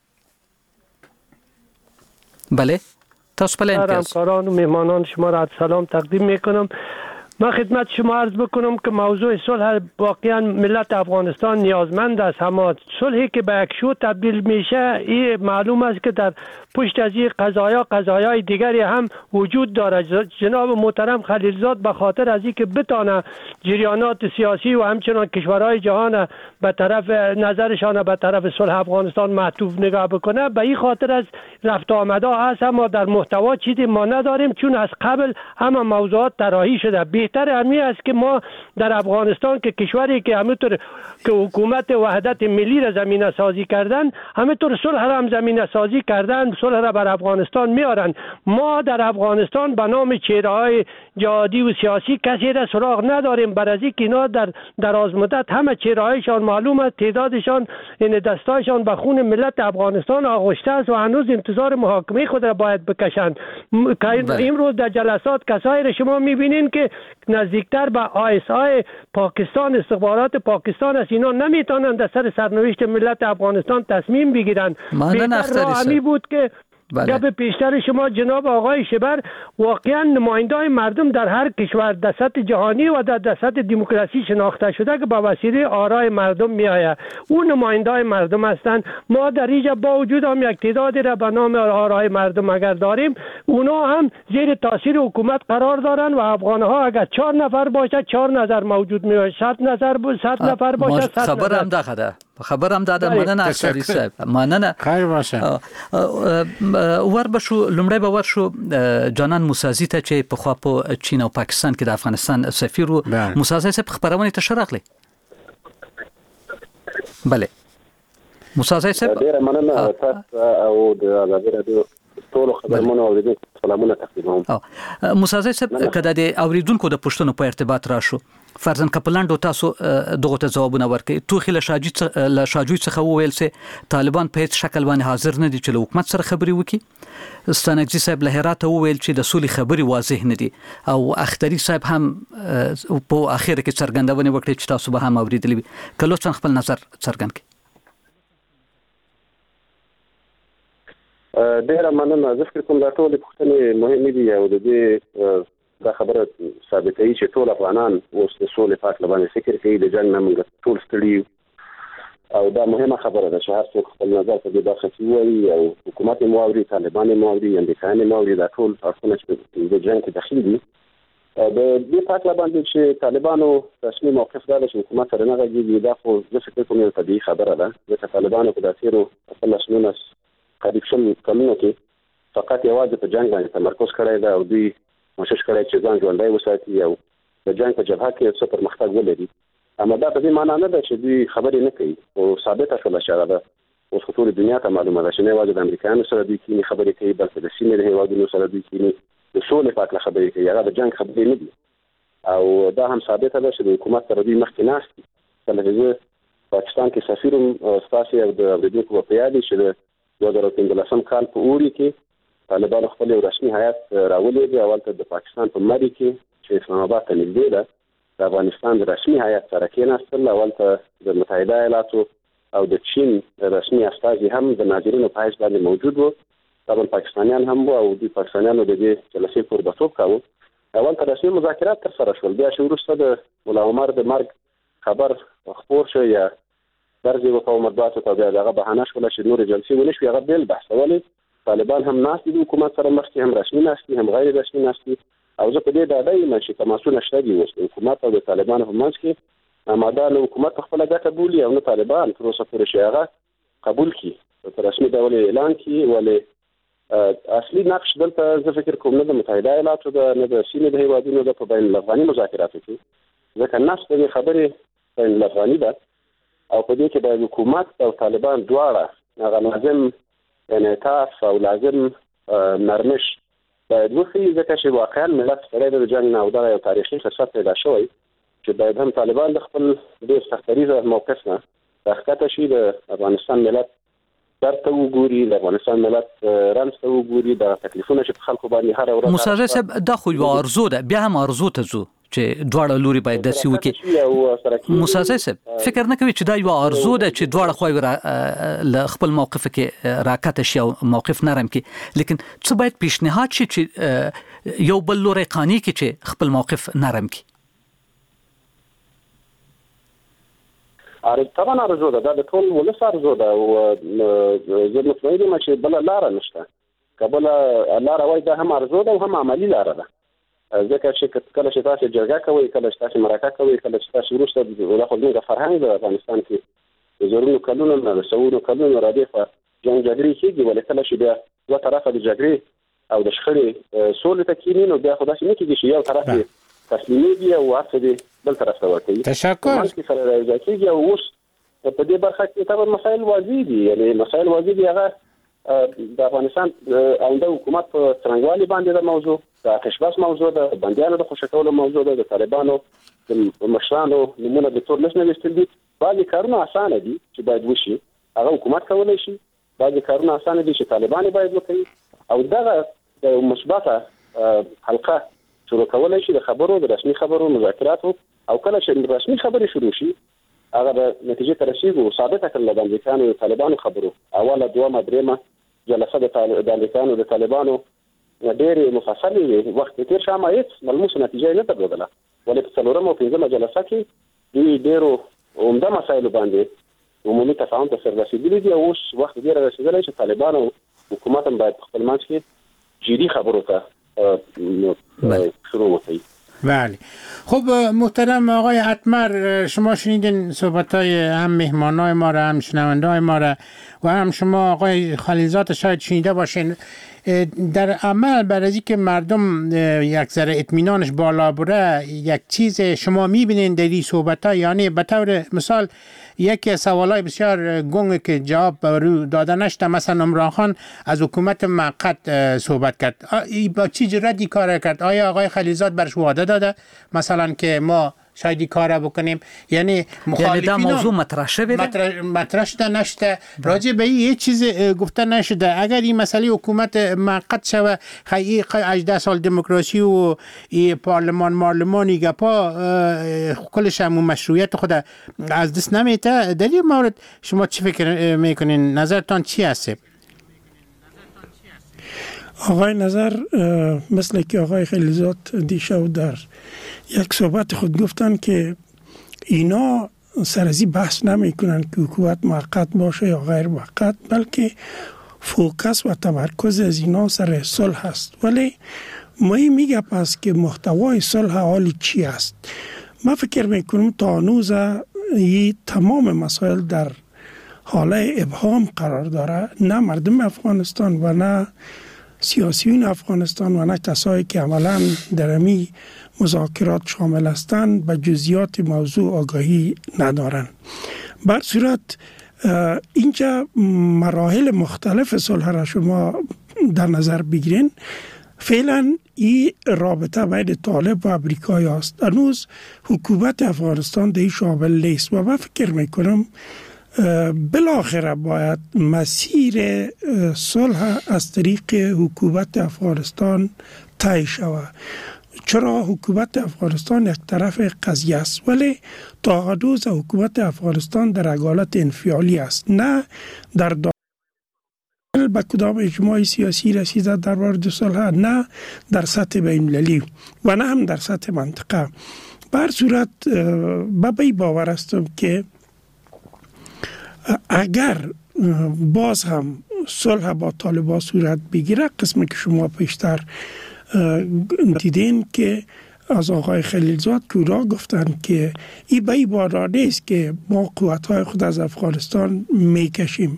بله تاسو پلان همکاران و مهمانان شما را سلام تقدیم میکنم. من خدمت شما عرض بکنم که موضوع صلح واقعا ملت افغانستان نیازمند است، اما صلحی که به یک شو تبدیل میشه این معلوم است که در پشت از این قضایای دیگری هم وجود دارد. جناب محترم خلیلزاد به خاطر از اینکه بتانه جریانات سیاسی و همچنان کشورهای جهان به طرف نظرشان به طرف صلح افغانستان معطوف نگاه بکنه، به این خاطر از رفت آمده هست، اما در محتوا چیزی ما نداریم، چون از قبل همه موضوعات طراحی شده. بهتر همین است که ما در افغانستان که کشوری که همینطور که حکومت وحدت ملی را زمینه سازی کردن، همینطور صلح را هم زمینه سازی کردن، صلح را بر افغانستان میارن. ما در افغانستان به نام چهره‌های جهادی و سیاسی کسی را سراغ نداریم، برای اینکه اینا در دراز مدت همه چهره‌هایشان معلوم است، تعدادشان این دستایشان به خون ملت افغانستان آغشته است و هنوز انتظار محاکمه خود را باید بکشند. امروز در جلسات کسایی را شما می‌بینین که نزدیکتر به ISI پاکستان، استخبارات پاکستان است، اینا نمیتونن در سرنوشت ملت افغانستان تصمیم بگیرن. بهتر راهی بود که گپ پیشتر شما جناب آقای شبر، واقعا نماینده‌های مردم در هر کشور در سطح جهانی و در سطح دموکراسی شناخته شده که با وسیله آرای مردم میآید، اون نماینده‌های مردم هستند. ما در اینجا با وجود هم یک تعدادی را به نام آرای مردم اگر داریم، اونا هم زیر تاثیر حکومت قرار دارن و افغان‌ها اگر 4 نفر باشه 4 نظر موجود میشه، 100 نفر باشه 100 نظر. خبرم داده. مننه اختری صاحب، مننه. خیر باشه. ور بشو لمړی به ورشو جانان موسازی ته چې په خوا په چین او پاکستان کې د افغانستان سفیر وو. موسازی صاحب خبرونه ته شراغلی. بله موسازی صاحب ډیره مننه تاسو او د ازادي رادیو ټول خبرونه اوریدونکو سلامونه تقدیموم. موسازی صاحب کله د اوریدونکو د پښتنو په ارتباط راشو فرضاً کپلاندو تاسو دغه ته جوابونه ورکړي. توخي له شاجوی څخه وویل سي طالبان په هیڅ شکل باندې حاضر نه دي چې له حکومت سره خبري وکړي. ستانکزي صاحب له هرات وویل چې د سولې خبري واضح نه دي، او اختری صاحب هم په اخر کې څرګندونه وکړي چې تاسو به هم اوریدلی وي. کله څنګه خپل نظر څرګند کړئ. ډیره مننه. زه فکر کوم دا ټول پوښتنې مهمې دي او د دې دا خبره ثابتوي چې ټول افغانان اوس د سولې په اړه باندې فکر کوي. د جنګ نه موږ ټول ستړي او دا مهمه خبره ده چې هر څوک خپل نظر په دې برخه کې ووایي، او حکومت یې واوري، طالبان یې واوري، امریکایان یې واوري. دا ټول اړخونه چې د جنګ کې دخیل دي. د دې په اړه باندې چې طالبانو رسمي موقف دا چې حکومت سره نه غږیږي، دا خو زه فکر کوم یو طبیعي خبره ده، ځکه طالبانو په داسېرو خپل قریب شل کلونو کې فقط یوازې په جنګ باندې تمرکز کړی ده او دوی کوشش کړی چې ځان ژوندی وساتي او د جنګ په جبهه کې څه پرمختګ ولري. اما دا په دې معنا نه ده چې دوی خبرې نه کوي او ثابته شوه چې دا اوس ټول دنیا ته معلومه ده چې نه یوازې د امریکایانو سره دوی کینی خبرې کوي، بلکې د سیمې د هیوادونو سره دوی کینی د سولې په اړه خبرې کوي. هغه د جنګ خبرې نه دي، او دا هم ثابته ده چې د حکومت سره دوی مخکې ناست دي. کله چې زه پاکستان کې سفیر ستاسو او د اوریدونکو په یاد چې د 2015 کال په اوړي کې طالبان خپل رسمي هیئات راولېږي او هلته د پاکستان په مری کې چې اسلام آباد ته نږدې ده د افغانستان د رسمي هیئات سره کېناستل، او هلته د متحده ایالاتو او د چین رسمي استازي هم د ناظرینو په حیث باندې موجود وو. طبعا پاکستانیان هم وو او دوی پاکستانیانو د دې جلسې کوربهتوب کاوه. هلته رسمي مذاکرات ترسره شول. بیا چې وروسته د ملا عمر د مرګ خبر خپور شو یا درځي وکاو مطبوعاتو ته، بیا دغه بهانه شوله چې نورې جلسې ونه شوې. هغه بیل بحث ولې طالبان هم ناست دي د حکومت سره مخکې، هم رسمي ناست دي هم غیر رسمي ناست دي، او زه په دې ډاډه یم چې تماسونه شته دي اوس د حکومت او د طالبانو په منځ کې. اما دا نه حکومت خپله ګټه بولي او نه طالبان تر اوسه پورې چې هغه قبول کړي په رسمي ډول اعلان کړي. ولې اصلي نقش دلته زه فکر کوم نه د متحده ایالاتو ده نه د سیمې د هیوادونو ده په بین الافغاني مذاکراتو کې، ځکه نفس د دې خبرې بین الافغاني ده او په دې کې د حکومت او طالبان دواړه هغه لازم انعطاف او لازم نرمش باید وښیي، ځکه چې واقعا ملت ستړی د جنګ نه او دغه یو تاریخي فرصت پیدا شوی چې باید هم طالبان د خپل ډېر سختریزه موقف نه راښکته شي، د افغانستان ملت درد ته وګوري، د افغانستان ملت رنځ ته وګوري، د تکلیفونه چې په خلکو باندې هره ورځ. موسی صاحب دا خو یو ارزو ده، بیا هم ارزو ته ځو چې دواړه لوري باید داسې وکړي. موسی صاحب فکر نه کوي چې دا یو ارزو ده چې دواړه خواوې له خپل موقف کې راکته شي او موقف نرم کړي، لیکن څه باید پیشنهاد شي چې یو بل لوري قانع کړي چې خپل موقف نرم کړي؟ طبعا ارزو ده د ټول ولس ارزو ده او زه مطمئن یم چې بل لار نشته کبل لار وای ده هم ارزو ده او هم عملی لار ده ځکه چې کله چې تاسو جرګه کوي کله چې تاسو مرکه کوي کله چې تاسو وروسته د خپل فرهنګ د افغانستان کې زورونو کلونو نه سوونو کلونو را دي په جنگ جګړې کېږي ولې کله چې بیا دوه طرفه د جګړې او د شخړې سولې ته کېني نو بیا خو داسې نه کېږي چې یو طرف یې تسلیمېږي او هر څه دې بل طرف ته ورکوي تشکر سره راځي کېږي او اوس په دې برخه کې طبعا مسایل واضح دي یعنی مسایل واضح دي هغه د افغانستان آینده حکومت په څرنګوالي باندې د موضوع د آتشبس موضوع د بندیانو د خوشي کولو موضوع د طالبانو د مشرانو نمونه د تور نشنه وستل دي بعضي کارونه اسانه دي چې باید وشي هغه حکومت کولای شي بعضي کارونه اسانه دي چې طالبان باید وکړي او دغه د مثبته حلقه شروع کولای شي د خبرو د رسمي خبرو مذاکراتو او کله چې رسمي خبرې شروع شي هغه د نتیجې ته رسیدو ثابته کړل د امریکانو او طالبانو خبرو اوله دوه درېمه جلسه د امریکانو د طالبانو ډېر مفصلې وخت تیر شامه هیڅ ملموسه نتیجه نه درلودله ولې په څلورمه او پنځمه جلسه کې دوی ډېرو عمده مسایلو باندې عمومي تفاهم ته سره رسیدلي دي او اوس وخت ډېر رسیدلی چې طالبانو حکومت هم باید خپل منځ کې جدي خبرو ته شروع وکړي. بله خب محترم آقای اتمر شما شنیدین صحبت‌های هم مهمانای ما را هم شنونده‌های ما را و هم شما آقای خلیلزاد شاید شنیده باشین در عمل برای از اینکه مردم یک ذره اطمینانش بالا بره یک چیز شما می‌بینین در این صحبت‌ها یعنی به طور مثال یکی از سوالای بسیار گنگ که جواب رو داده نشده مثلا عمران خان از حکومت موقت صحبت کرد با چی جرأتی کار کرد آیا آقای خلیلزاد برش وعده داده مثلا که ما شاید کار بکنیم یعنی مخالفین موضوع مطرح شده مطرح شده نشده راجع به این چیز گفته نشده اگر این مسئله حکومت موقت شوه خیلی 18 سال دموکراسی و پارلمانی گپا کلش هم مشروعیت خود از دست نمیته در این مورد شما چی فکر میکنین نظرتان چی هست؟ آقای نظر مثل که آقای خلیلزاد دیشب در یک صحبت خود گفتن که اینا سرازی بحث نمی کنن که حکومت موقت باشه یا غیر موقت بلکه فوکس و تمرکز از اینا سر صلح است ولی ما میگه پس که محتوای صلح حالی چی است ما فکر میکنم تا هنوز این تمام مسائل در حاله ابهام قرار داره نه مردم افغانستان و نه سیاسیون افغانستان و نه کسایی که عملا در امی مذاکرات شامل هستند به جزئیات موضوع آگاهی ندارند. بر صورت اینجا مراحل مختلف صلح را شما در نظر بگیرین فعلا این رابطه بین طالب و امریکایی است. هنوز حکومت افغانستان در این شامل نیست و من فکر میکنم بالاخره باید مسیر صلح از طریق حکومت افغانستان طی شود چرا حکومت افغانستان یک طرف قضیه است ولی تا حدود حکومت افغانستان در حالت انفعالی است نه در داخل به کدام اجماع سیاسی رسیده در مورد صلح نه در سطح بین‌المللی و نه هم در سطح منطقه بر صورت به باور هستم که اگر باز هم صلح با طالبان صورت بگیره قسمی که شما پیشتر دیدین که از آقای خلیلزاد کورا گفتن که این به این بارا نیست که ما قوت‌های خود از افغانستان میکشیم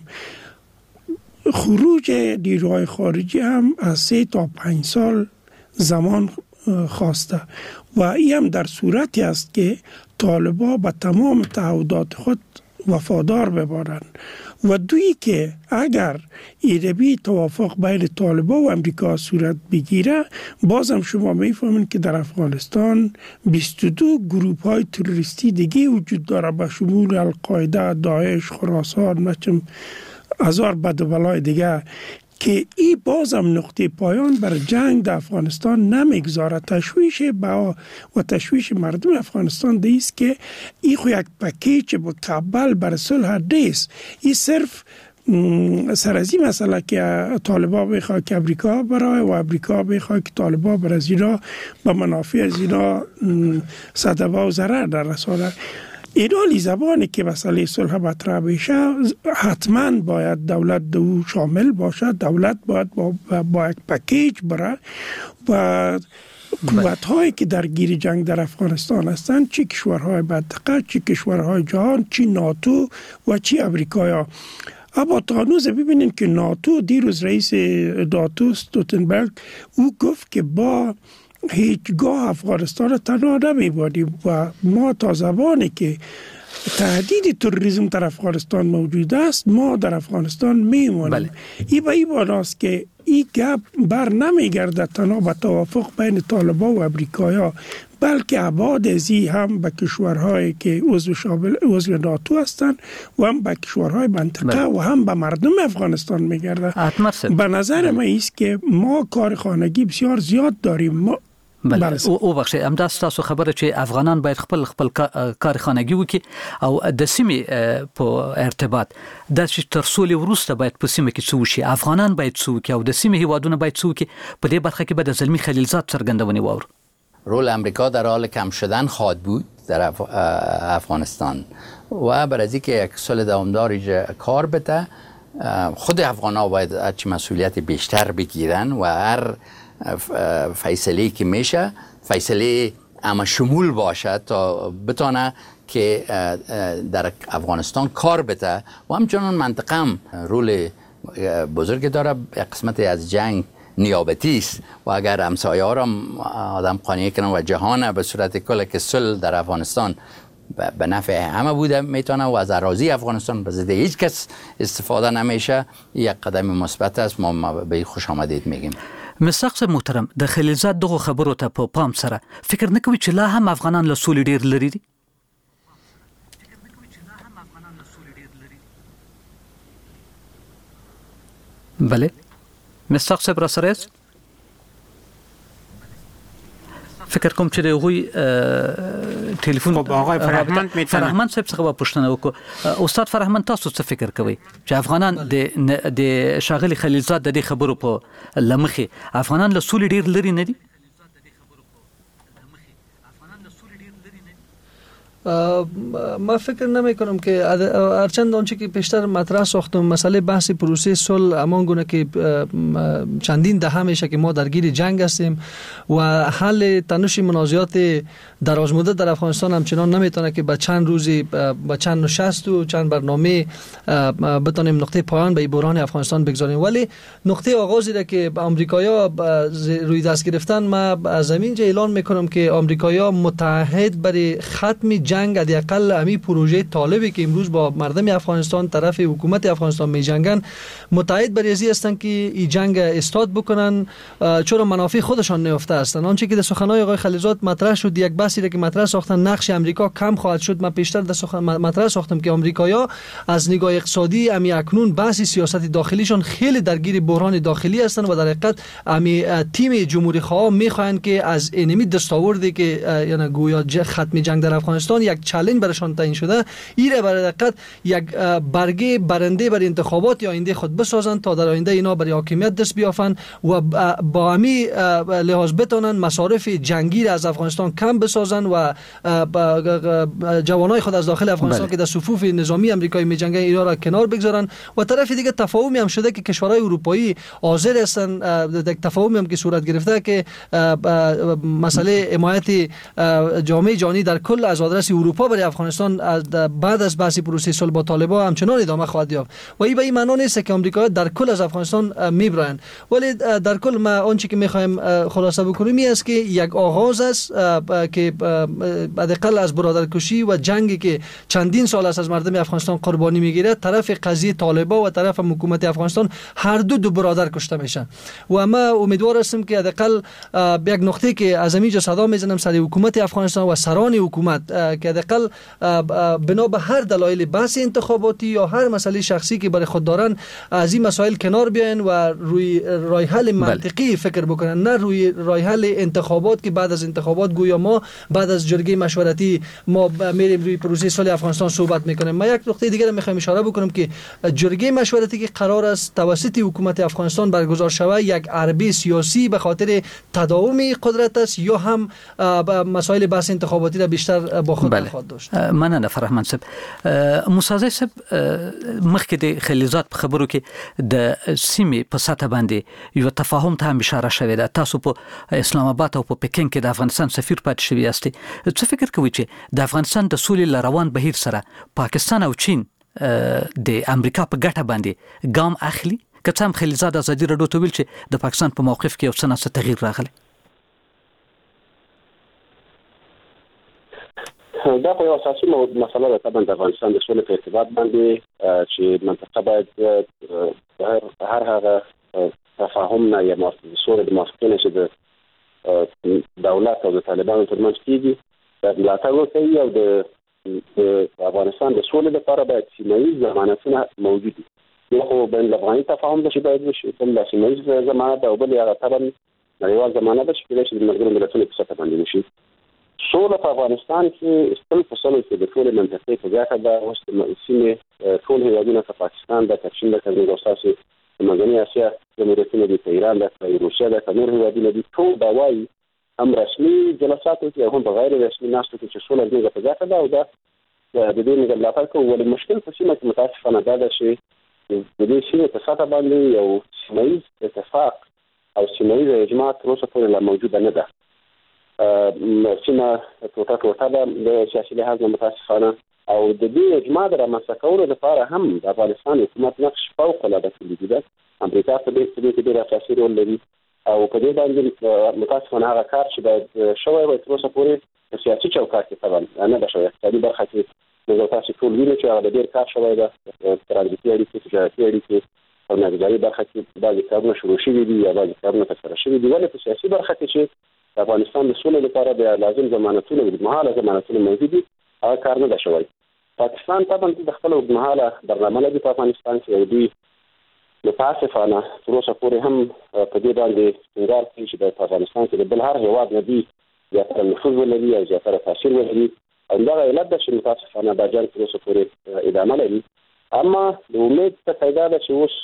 خروج نیروهای خارجی هم از 3 تا 5 سال زمان خواسته و این هم در صورتی است که طالبان به تمام تعهدات خود وفادار بمانند و دویی که اگر ایربی توافق بین طالبان و امریکا صورت بگیره بازم شما میفهمین که در افغانستان 22 گروپ های تروریستی دیگه وجود داره به شمول القاعده، داعش، خراسان مچم هزار بد و بلای دیگه که این بازم نقطه پایان بر جنگ در افغانستان نمیگذاره تشویش با و تشویش مردم افغانستان دیست که این خو یک پکیج با کابل بر صلح دیست این صرف سر از این مسئله که طالبان بخواه که امریکا برای و امریکا بخواه که طالبان برای اینا به منافع از اینا صدمه و ضرر در رسانه ایدالی زبانی که مسئله صلح مطرح بشه حتما باید دولت دو شامل باشه. دولت باید با یک پکیج بره و قوت هایی که در گیر جنگ در افغانستان هستند، چی کشورهای منطقه، چی کشورهای جهان، چی ناتو و چی امریکایا. اما تا هنوز ببینیم که ناتو، دیروز رئیس ناتو استولتنبرگ او گفت که با هیچگاه افغانستان را تنها نمی‌بانیم و ما تا زمانی که تهدید تروریسم در افغانستان موجود است ما در افغانستان میمانیم. این به این معناست که این گپ بر نمیگردد تنها به توافق بین طالبان و امریکایا، بلکه ابعاد ازی هم به کشورهایی که عضو ناتو هستند و هم به کشورهای منطقه و هم به مردم افغانستان میگرده. به نظر من است که ما کار خانگی بسیار زیاد داریم. بله او بخشه همداست تاسو خبره چې افغانان باید خپل کار خانگی وکي او د سیمې په ارتباط د تر سولې وروسته باید په سیمه کې څه وشي، افغانان باید څه وکړي او د سیمې هیوادونه باید څه وکړي. په دې برخه کې به د زلمی خلیلزاد څرګندونې واورو. رول امریکا در حال کم شدن خواهد بود در افغانستان و برای اینکه یک صلح دوامدار کار بده خود افغان‌ها باید هرچی مسئولیت بیشتر بگیرن و هر فیصله که میشه فیصله اما شمول باشه تا بتونه که در افغانستان کار بده و همچنان منطقه هم رول بزرگ داره. یک قسمت از جنگ نیابتی است و اگر همسایه ها را آدم قانع کنه و جهان به صورت کل که صلح در افغانستان به نفع همه بوده میتونه و از اراضی افغانستان به ضد هیچ کس استفاده نمیشه، یک قدم مثبت است. ما به خوش آمدید میگیم. مساق محترم د خلیلزاد دغه خبرو ته په پام سره فکر نه کوي چې لا هم افغانان له سولې ډیر لري دي؟ بله مساق صاحب را سره فکر کوم چې د هغوی ټلیفون آقای فرهمند میتونه فرهمند صاحب څخه به پوښتنه وکړو. استاد فرهمند تاسو څه فکر کوئ چې افغانان د شاغلي خلیلزاد د دې خبرو په لمخې افغانان له سولې ډیر لري نه دي؟ ما فکر نمی کنم که هرچند آنچه که پیشتر مطرح ساختم مسئله بحث پروسه صلح همان گونه که چندین دهه میشه که ما درگیر جنگ هستیم و حل تنش منازعات دراز مدت در افغانستان همچنان نمیتونه که با چند روزی با چند نشست و چند برنامه بتونیم نقطه پایان به بحران افغانستان بگذاریم. ولی نقطه آغازی را که آمریکایی‌ها روی دست گرفتن، ما از همین جا اعلان میکنم که آمریکایی‌ها متحد برای ختم جنگ حداقل امی پروژه طالبی که امروز با مردم افغانستان طرف حکومت افغانستان می جنگن متحد بر ازی هستند که این جنگ استاد بکنن، چون منافع خودشان نیافته هستند. آنچه که در سخنهای آقای خلیلزاد مطرح شد، یک بحثی که مطرح ساختن نقش امریکا کم خواهد شد. من پیشتر در سخن مطرح ساختم که آمریکایی‌ها از نگاه اقتصادی امی اکنون بحث سیاست داخلیشون خیلی درگیر بحران داخلی هستند و در حقیقت امی تیم جمهوری خواه میخواهند که از انمی دستاوردی که یعنی گویا ختم جنگ در افغانستان یک چالش برشان تعیین شده، ایره برای دقت یک برگه برنده برای انتخابات یا آینده خود بسازند تا در آینده اینا برای حاکمیت دست بیافند و با همی لحاظ بتونن مصارف جنگی از افغانستان کم بسازند و جوانای خود از داخل افغانستان که در صفوف نظامی آمریکایی میجنگن اینا را کنار بگذارن. و طرف دیگه تفاهمی هم شده که کشورهای اروپایی حاضر هستن، در تفاهمی هم که صورت گرفته که مسئله حمایت جامعه جهانی در کل از آدرس اروپا برای افغانستان بعد از بحث پروسه صلح با طالبان همچنان ادامه خواهد یافت. و این به این معنی نیست که آمریکا در کل از افغانستان میبرند، ولی در کل ما آنچه که میخوایم خلاصه بکنیم این است که یک آغاز است که حداقل از برادرکشی و جنگی که چندین سال است از مردم افغانستان قربانی میگیره، طرف قضیه طالبان و طرف حکومت افغانستان هر دو برادر کشته میشن. و ما امیدوار هستیم که حداقل یک نقطه که از همینجا صدا میزنم سر حکومت افغانستان و سران حکومت که حداقل بنا به هر دلایل بحث انتخاباتی یا هر مسئله شخصی که برای خود دارن از این مسائل کنار بیاین و روی راه حل منطقی فکر بکنن، نه روی راه حل انتخابات که بعد از انتخابات گویا ما بعد از جرگه مشورتی ما میریم روی پروسه صلح افغانستان صحبت میکنیم. ما یک نقطه دیگه میخوایم اشاره بکنم که جرگه مشورتی که قرار است توسط حکومت افغانستان برگزار شود یک حربه سیاسی به خاطر تداوم قدرت است یا هم مسائل بحث انتخاباتی را بیشتر با خود ادامه خواهد داشت. مننه فرهمند صاحب. موسی صاحب مخکې د خلیزات په خبرو کې د سیمې په سطح باندې یو تفاهم ته هم اشاره شوې ده. تاسو په اسلام آباد او په پکین کې د افغانستان سفیر پاتې شوی یاستئ. څه فکر کوئ چې د افغانستان د سولې لروان بهیر سره پاکستان او چین د امریکا په ګټه باندې ګام اخلي؟ که څه هم خلیزات ازادي راډیو ته ویل چې د پاکستان په موقف کې یو څه نه تغییر راغلی. دا په یو اساسي مسله ده طبعا د افغانستان د سولې په ارتباط باندې چې منطقه باید هر هغه تفاهم نه یا سولې د موافقینو چې د دولت او د طالبانو ترمنځ کېږي باید ملاتړ وکړي او د افغانستان د سولې لپاره باید سیمه‌ییز ضمانتونه موجود وي. یو خو بین الافغاني تفاهم ده چې باید وشي، بل سیمه‌ییز ضمانت او بل هغه طبعا نړیوال ضمانت ده چې کېدای شي د ملګرو ملتونو په سطح باندې وشي. سوله په افغانستان کې ستل فصلو کې د ټولې منطقې په ګټه ده. اوس د سیمې ټول هیوادونه که پاکستان ده، که چین ده، که زموږ ستاسو د منځنۍ اسیا جمهوریتونه دي، که ایران ده، که روسیه ده، که نور هیوادونه دي، ټول دا وایي هم رسمي جلساتو کې او هم په غیر رسمي ناستو کې چې سوله زموږ په ګټه ده او دا د دې موږ ملاتړ کوو. ولې مشکل په سیمه کې متاسفانه دا ده چې د دې سیمې په سطح باندې یو سیمه‌ییز اتفاق او سیمه‌ییز اجماع تر اوسه پورې لا موجوده نه ده. سیمه ټوټه ده د سیاسي لحاظ نه متاسفانه، او د دې اجماع د رامنځته کولو لپاره هم د افغانستان حکومت نقش فوق العاده کلیدي ده. امریکا په دې کې ډېر اساسي رول لري او په دې باندې متاسفانه هغه کار چې باید شوی وي تر اوسه پورې په سیاسي چوکاټ کې طبعا نه ده شوی. اقتصادي برخه کې موږ تاسو ټول وینو چې هغه ډېر کار شوی ده. ترانزیتي اړیکې، تجارتي اړیکې او نګهداري برخه کې بعضې کارونه شروع شوي دي یا بعضې کارونه ترسره شوي دي. ولې په سیاسي برخه کې چې د افغانستان د سولې لپاره د لازم ضمانتونه اوږدمهاله ضمانتونه موجود دي، هغه کار نه ده شوی. پاکستان طبعا د خپل اوږدمهاله برنامه لري په افغانستان کې او دوی متاسفانه تر اوسه پورې هم په دې باندې ټینګار کوي چې د افغانستان کې د بل هر هېواد نه دوی زیاتره نفوذ ولري او زیاتره تاثیر ولري. همدغه علت ده چې متاسفانه دا جنګ تر اوسه پورې ادامه لري. اما د امید څه پیدا ده چې اوس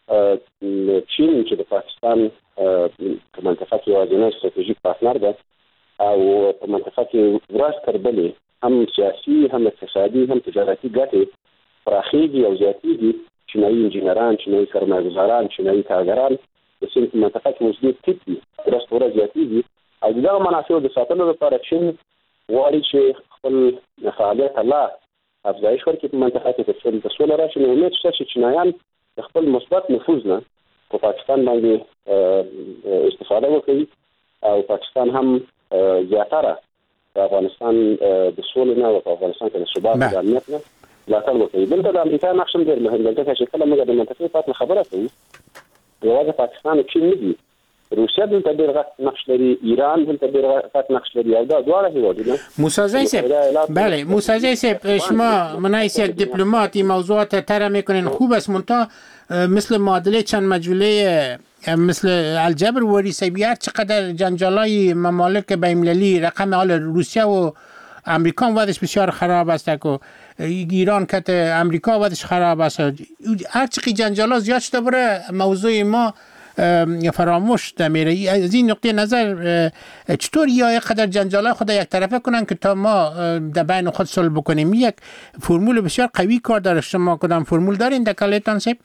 چین چې د پاکستان په منطقه کې یوازینی ستراتیژیک پارتنر ده او په منطقه کې ورځ تر بلې هم سیاسي هم اقتصادي هم تجارتي ګټې پراخېږي او زیاتېږي. چینایي انجینران، چینایي سرمایه‌ګزاران، چینایي کارګران د سیمې په منطقه کې اوس ډېر ټیټ دي، ورځ په ورځ زیاتېږي او د دغه مناسبو د ساتلو لپاره چین غواړي چې خپل فعالیت لا افزایش ورکړي په منطقه کې تر څو د سوله راشي. نو امید شته چې چینایان د خپل مثبت نفوذ نه په پاکستان باندې استفاده وکړي او پاکستان هم زیاتره د افغانستان د سولې نه او په افغانستان کې د ثبات او امنیت نه ملاتړ وکړي. دلته د امریکا نقش هم ډېر مهم دی ځکه چې کله موږ د منطقې په اړه خبره کوو یوازې پاکستان او چین نه دي، روسیه دلته ډېر غټ نقش لري، ایران دلته ډېر غټ نقش لري او دا دواړه هیوادونه. موسی صاحب، بله موسی صاحب، شما من حیث یک دیپلمات این موضوعات طرح میکنین خوب است، منتها مثل معادله چند مجهوله مثل الجبر و ریسیبیت چقدر جنجالای ممالک بین‌المللی رقم حال روسیه و امریکا وضعش بسیار خراب است که ایران کت امریکا وضعش خراب است. هر چقدر جنجالا زیاد شده بره موضوع ما فراموش میره. از این نقطه نظر چطور یا یک قدر جنجالا خود یک طرفه کنن که تا ما در بین خود صلح بکنیم؟ یک فرمول بسیار قوی کار داره. شما کدام فرمول دارین در کلیتان سیب؟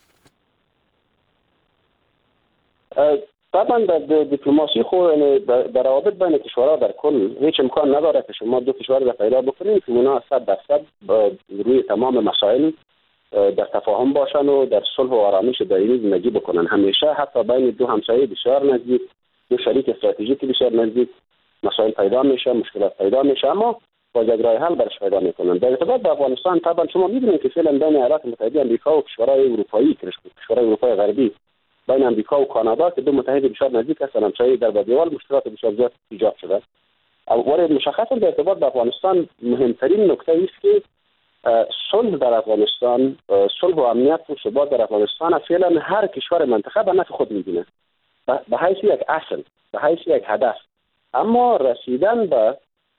طبعا در دیپلماسی خود در روابط بین کشورها در کل هیچ امکان نداره که شما دو کشور را پیدا بکنید که اونا 100% روی تمام مسائل در تفاهم باشن و در صلح و آرامش دائمی زندگی بکنن. همیشه حتی بین دو همسایه بسیار نزدیک، دو شریک استراتژیک بسیار نزدیک مسائل پیدا میشه، مشکلات پیدا میشه، اما با یک راه حل برش پیدا میکنن. در ارتباط با افغانستان طبعا شما میدونید که فعلا بین ایالات متحده آمریکا و کشورهای اروپایی، کشورهای اروپای غربی، بین امریکا و کانادا که دو متحد بسیار نزدیک هستند، همسایه در بدیوال مشکلات بسیار زیاد ایجاد شده. ولی مشخصا در ارتباط با افغانستان مهمترین نکته است که صلح در افغانستان، صلح و امنیت و ثبات در افغانستان فعلا هر کشور منطقه به نفع خود می‌بینه به حیث یک اصل، به حیث یک هدف. اما رسیدن به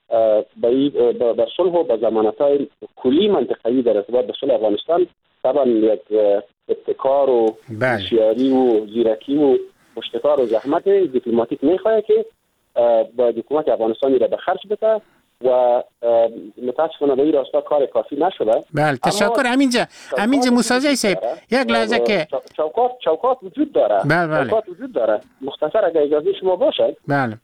صلح و به ضمانت‌های کلی منطقه‌ای در ارتباط به صلح افغانستان طبعا یک ابتکار و هوشیاری و زیرکی و پشتکار و زحمت دیپلماتیک می‌خواهد که با حکومت افغانستان را به خرج بده و متاسفانه به این راستا کار کافی نشده. بله تشکر. همینجا موسازی صاحب یک لحظه که چوکات وجود داره. بله. چوکات وجود داره. مختصر اگر اجازه شما باشه. بله.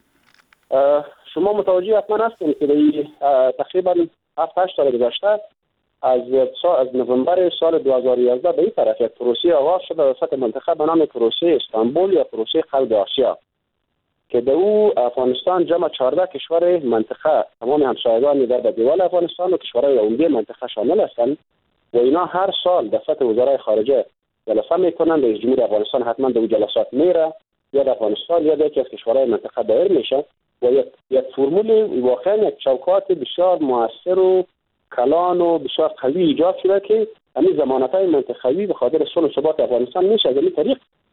شما متوجه حتما هستید که تقریبا 7-8 سال گذشته از نوامبر سال 2011 به این طرف یک پروسه آغاز شده در سطح منطقه به نام پروسه استانبول یا پروسه قلب آسیا که در او افغانستان جمع 14 کشور منطقه تمام همسایگان در دیوال افغانستان و کشورهای عمده منطقه شامل هستند و اینا هر سال در سطح وزرای خارجه جلسه میکنند. رئیس جمهور افغانستان حتما در جلسات میره یا در افغانستان یا در یکی از کشورهای منطقه دایر میشه و یک فرمول واقعا یک چوکات بسیار موثر و کلان و بسیار قوی ایجاد شده که همین ضمانت‌های منطقوی به خاطر صلح و ثبات افغانستان میشه از این طریق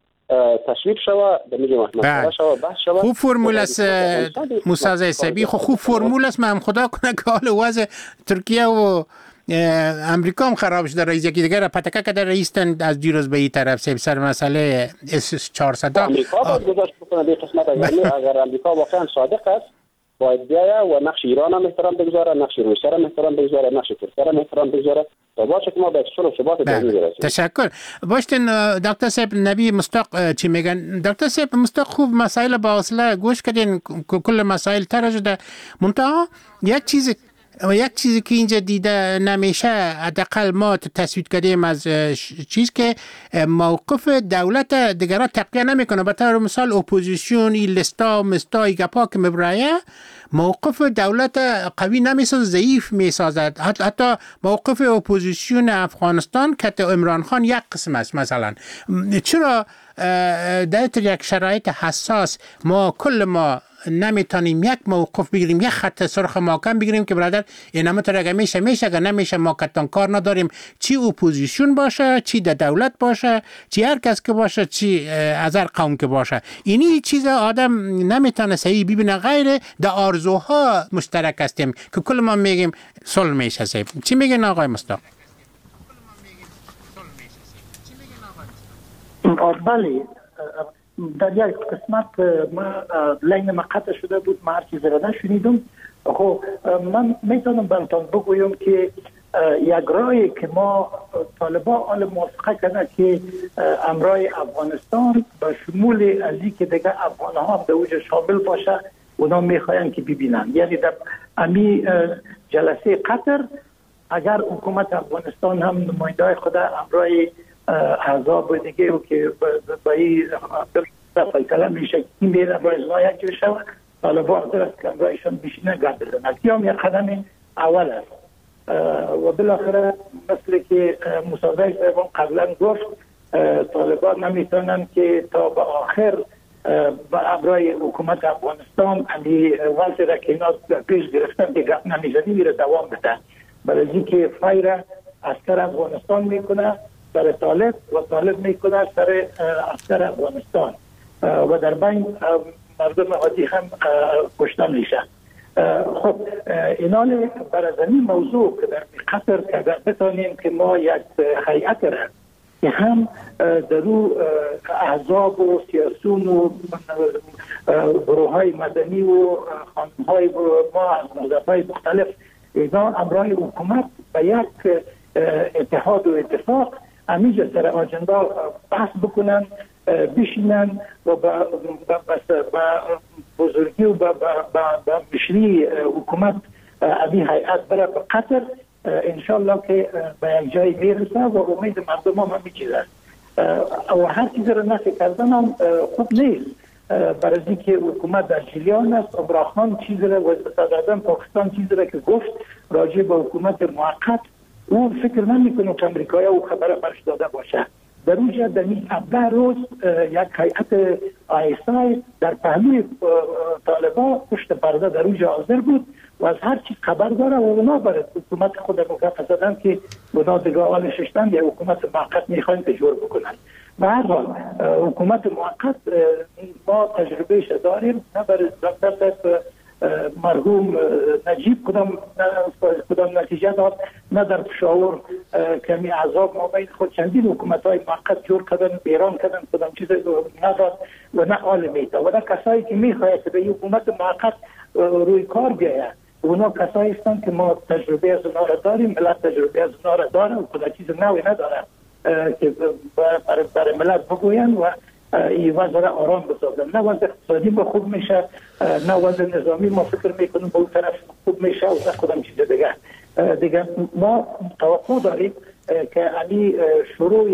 تصویب شود در میجه محمد شود بحث شود. خوب فرمول است موسی صاحبی، خوب فرمول است. من خدا کنه که حال وضع ترکیه و امریکا هم خراب شده. رئیس یکی دیگر پتکه که در رئیستن از دیروز به این طرف سر مسئله S-400 امریکا باید گذاشت بکنه به قسمت اگر امریکا واقعا صادق است باید بیایه و نقش ایران هم احترام بگذاره، نقش روسیه هم احترام بگذاره، نقش ترکیه هم احترام بگذاره تا باشه که ما به صلح و ثبات دائمی برسیم. تشکر. باشین دکتر صاحب نبی مصداق چی میگن؟ دکتر صاحب مصداق خوب مسائل با حوصله گوش کردین، کل مسائل طرح شده. منتها یک چیزی که اینجا دیده نمیشه، حداقل ما تصویب کردیم از چیز که موقف دولت دیگران تقویه نمیکنه. به طور مثال اپوزیسیون این لستا مستا گپا که مبرایه موقف دولت قوی نمیسازد، ضعیف میسازد. حتی موقف اپوزیسیون افغانستان که عمران خان یک قسم است. مثلا چرا در یک شرایط حساس ما نمیتونیم یک موقف بگیریم، یک خط سرخ محکم بگیریم که برادر این همه طرح میشه اگر نمیشه ما کتان کار نداریم، چی اپوزیسیون باشه، چی در دولت باشه، چی هر کس که باشه، چی از هر قوم که باشه. اینی چیز آدم نمیتونه صحیح ببینه غیر در آرزوها مشترک هستیم که کل ما میگیم صلح میشه. صحیح چی میگن آقای مصداق؟ بله، در یک قسمت ما لین مقطع شده بود، ما هر چیز را نشنیدم. خب من میتونم براتون بگویم که یک راهی که ما طالبان آل موافقه کنه که امرای افغانستان به شمول ازی که دیگه افغان ها هم در اوج شامل باشه اونا میخواین که ببینن. یعنی در امی جلسه قطر اگر حکومت افغانستان هم نماینده خود امرای احزاب دیگه و که با این فیصله میشه این میره با ازمایه جو شود طالبان حاضر است که امرایشان بشینه گرد بزنه. کیام یک قدم اول است و بالاخره مثل که مصادره صاحبان قبلا گفت طالبان نمیتونن که تا به آخر با امرای حکومت افغانستان علی وقتی را که اینا پیش گرفتن که گفت نمیزنی میره دوام بدن برای اینکه فایر عسکر افغانستان میکنه سر طالب و طالب میکنه سر عسکر افغانستان و در بین مردم عادی هم کشته میشه. خب اینال برای این موضوع که در قطر که بتانیم که ما یک هیئت را که هم در او احزاب و سیاسون و گروه های مدنی و خانم های ما از نظرات های مختلف اینا امرای حکومت به یک اتحاد و اتفاق همیشه سر آجندا بحث بکنن بشینن و با بزرگی و با مشری حکومت ابی هیئت برای به قطر انشالله که به یک جای میرسه و امید مردم هم همین است و هر چیز رو نفی کردن هم خوب نیست برای اینکه حکومت در جریان است. عمران خان چیز رو و صدراعظم پاکستان چیز رو که گفت راجع به حکومت موقت او فکر نمیکنه که امریکایی او خبر برش داده باشه. در اونجا در این 17 روز یک هیئت ISI در پهلوی طالبان پشت پرده در اونجا حاضر بود و از هر چیز خبر داره و اونا برای حکومت خود موقت زدن که اونا دیگه حال ششتن یا حکومت موقت میخواین تجربه بکنن. به هر حال حکومت موقت ما تجربهش داریم. نه برای دکتر مرحوم نجیب کدام نتیجه داد، نه در پشاور کمی عذاب ما بین خود چندین حکومت های موقت جور کردن، بیران کردن، کدام چیز نداد و نه آل میتا و نه کسایی که میخواید که به حکومت موقت روی کار بیاید اونا کسایی هستند که ما تجربه از اونا را داریم، ملت تجربه از اونا را داره و کلا چیز نوی نداره که برای ملت بگوین و این وضع را آرام بسازن. نه وضع اقتصادی ما خوب میشه، نه وضع نظامی ما فکر میکنیم به اون طرف خوب میشه و نه خودم چیز دیگه ما توقع داریم که علی شروع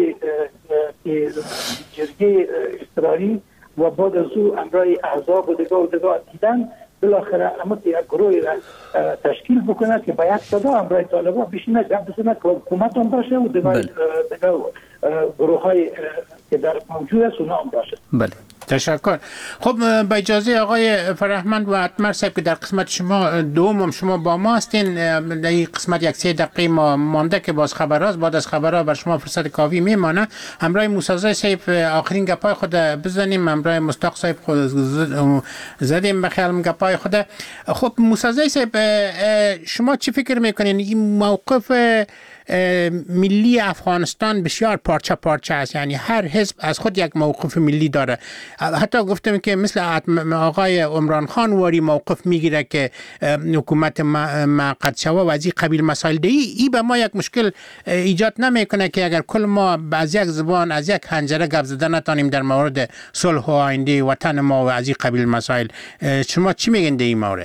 جرگه اضطراری و بعد از او امرای احزاب و دیگه دیدن بالاخره امت یک گروهی را تشکیل بکنه که با یک صدا امرای طالبان بشینه گپ بزنه که حکومت هم باشه و دیگه گروه های که در موجود است اونا هم باشه. بله. تشکر. خب با اجازه آقای فرهمند و اتمر صاحب که در قسمت شما دوم شما با ما هستین، در این قسمت یک 3 دقیقه ما مانده که باز خبرهاست، بعد از خبرها بر شما فرصت کافی میمانه. همراه موسی صاحب آخرین گپای خود بزنیم، همراه مستاق صاحب خود زدیم بخیال گپای خود. خب موسی صاحب شما چی فکر میکنین این موقف ملی افغانستان بسیار پارچه است، یعنی هر حزب از خود یک موقف ملی داره، حتی گفتم که مثل آقای عمران خان واری موقف میگیره که حکومت معقد شوه و از این قبیل مسائل ای به ما یک مشکل ایجاد نمیکنه که اگر کل ما از یک زبان از یک حنجره گپ زدن نتونیم در مورد صلح و آینده وطن ما و از این قبیل مسائل؟ شما چی میگین در این مورد؟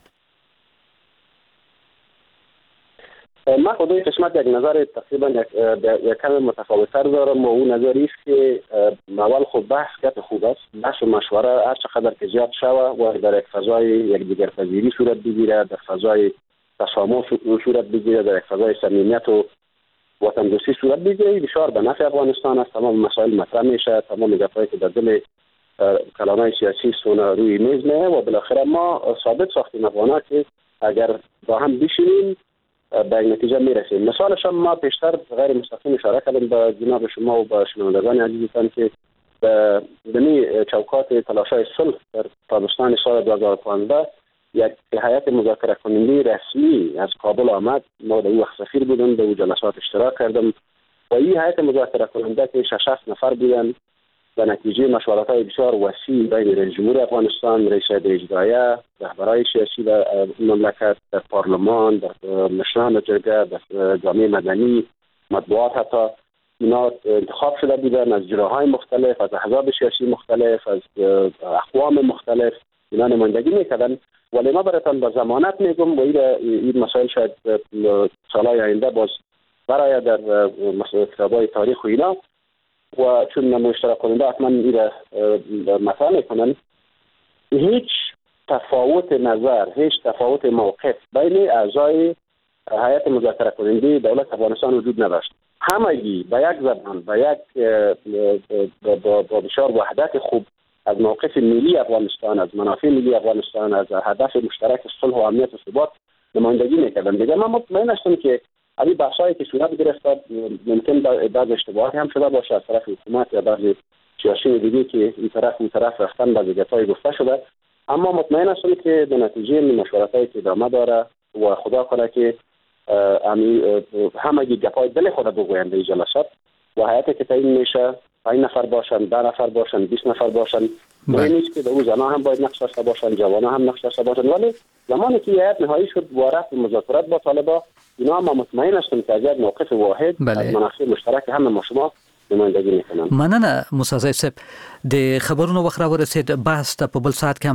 من خودی قسمت یک نظر تقریبا یک کم متفاوت‌تر دارم و اون نظری است که اول خود بحث گپ خوب است، بحث و مشوره هر چقدر که زیاد شود و در یک فضای یک دیگر پذیری صورت بگیره، در فضای تسامح صورت بگیره، در یک فضای صمیمیت و وطن دوستی صورت بگیره، بسیار به نفع افغانستان است. تمام مسائل مطرح میشه، تمام گپایی که در دل کلامای سیاسی سونه روی میز میه و بالاخره ما ثابت ساختیم افغانا که اگر با هم بشینیم به این نتیجه میرسیم. مثالش هم ما پیشتر غیر مستقیم اشاره کردیم به جناب شما و به شنوندگان عزیزتان که دمی چوکات تلاشای صلح در تابستان سال 2015 یک هیئت مذاکره کننده رسمی از کابل آمد. ما در وقت سفیر بودم، در جلسات اشتراک کردم و این هیئت مذاکره کننده که 6 نفر بودن به نتیجه مشورت‌های بسیار وسیع بین رئیس جمهور افغانستان، رئیس اجرایه، رهبران سیاسی در مملکت، در پارلمان، در مشران جرگه، در جامعه مدنی، مطبوعات، حتی اینا انتخاب شده بودن از جراهای مختلف، از احزاب سیاسی مختلف، از اقوام مختلف، اینا نمایندگی میکردن. ولی ما براتون با ضمانت میگم و این مسائل شاید سالهای آینده باز برای در کتاب‌های تاریخ و اینا و چون مشترک کننده حتما این را مطرح میکنن، هیچ تفاوت نظر، هیچ تفاوت موقف بین اعضای هیئت مذاکره کننده دولت افغانستان وجود نداشت. همگی به یک زبان، به یک با بسیار وحدت خوب از موقف ملی افغانستان، از منافع ملی افغانستان، از هدف مشترک صلح و امنیت و ثبات نمایندگی میکردن. دیگه من مطمئن هستم که این بحثایی که صورت گرفته ممکن بعض اشتباهاتی هم شده باشه از طرف حکومت یا بعضی سیاسیون دیگه که این طرف اون طرف رفتن، بعضی گپای گفته شده، اما مطمئن هستم که به نتیجه مشورتایی که ادامه داره و خدا کنه که همگی گپای دل خود بگویند در جلسات و هیئتی که تعیین میشه 5 نفر باشن، 10 نفر باشن، 20 نفر باشن، مهم نیست که اون زنان هم باید نقش داشته باشن، جوانان هم نقش داشته باشن. ولی زمانی که هیئت نهایی شد و رفت مذاکرات با طالبان، اینا ما مطمئن هستیم که از یک موقف واحد از منافع مشترک همه ما شما نمایندگی میکنن. مننه موسی صاحب. د خبرونو وخت را ورسید، بحث ته په بل ساعت کې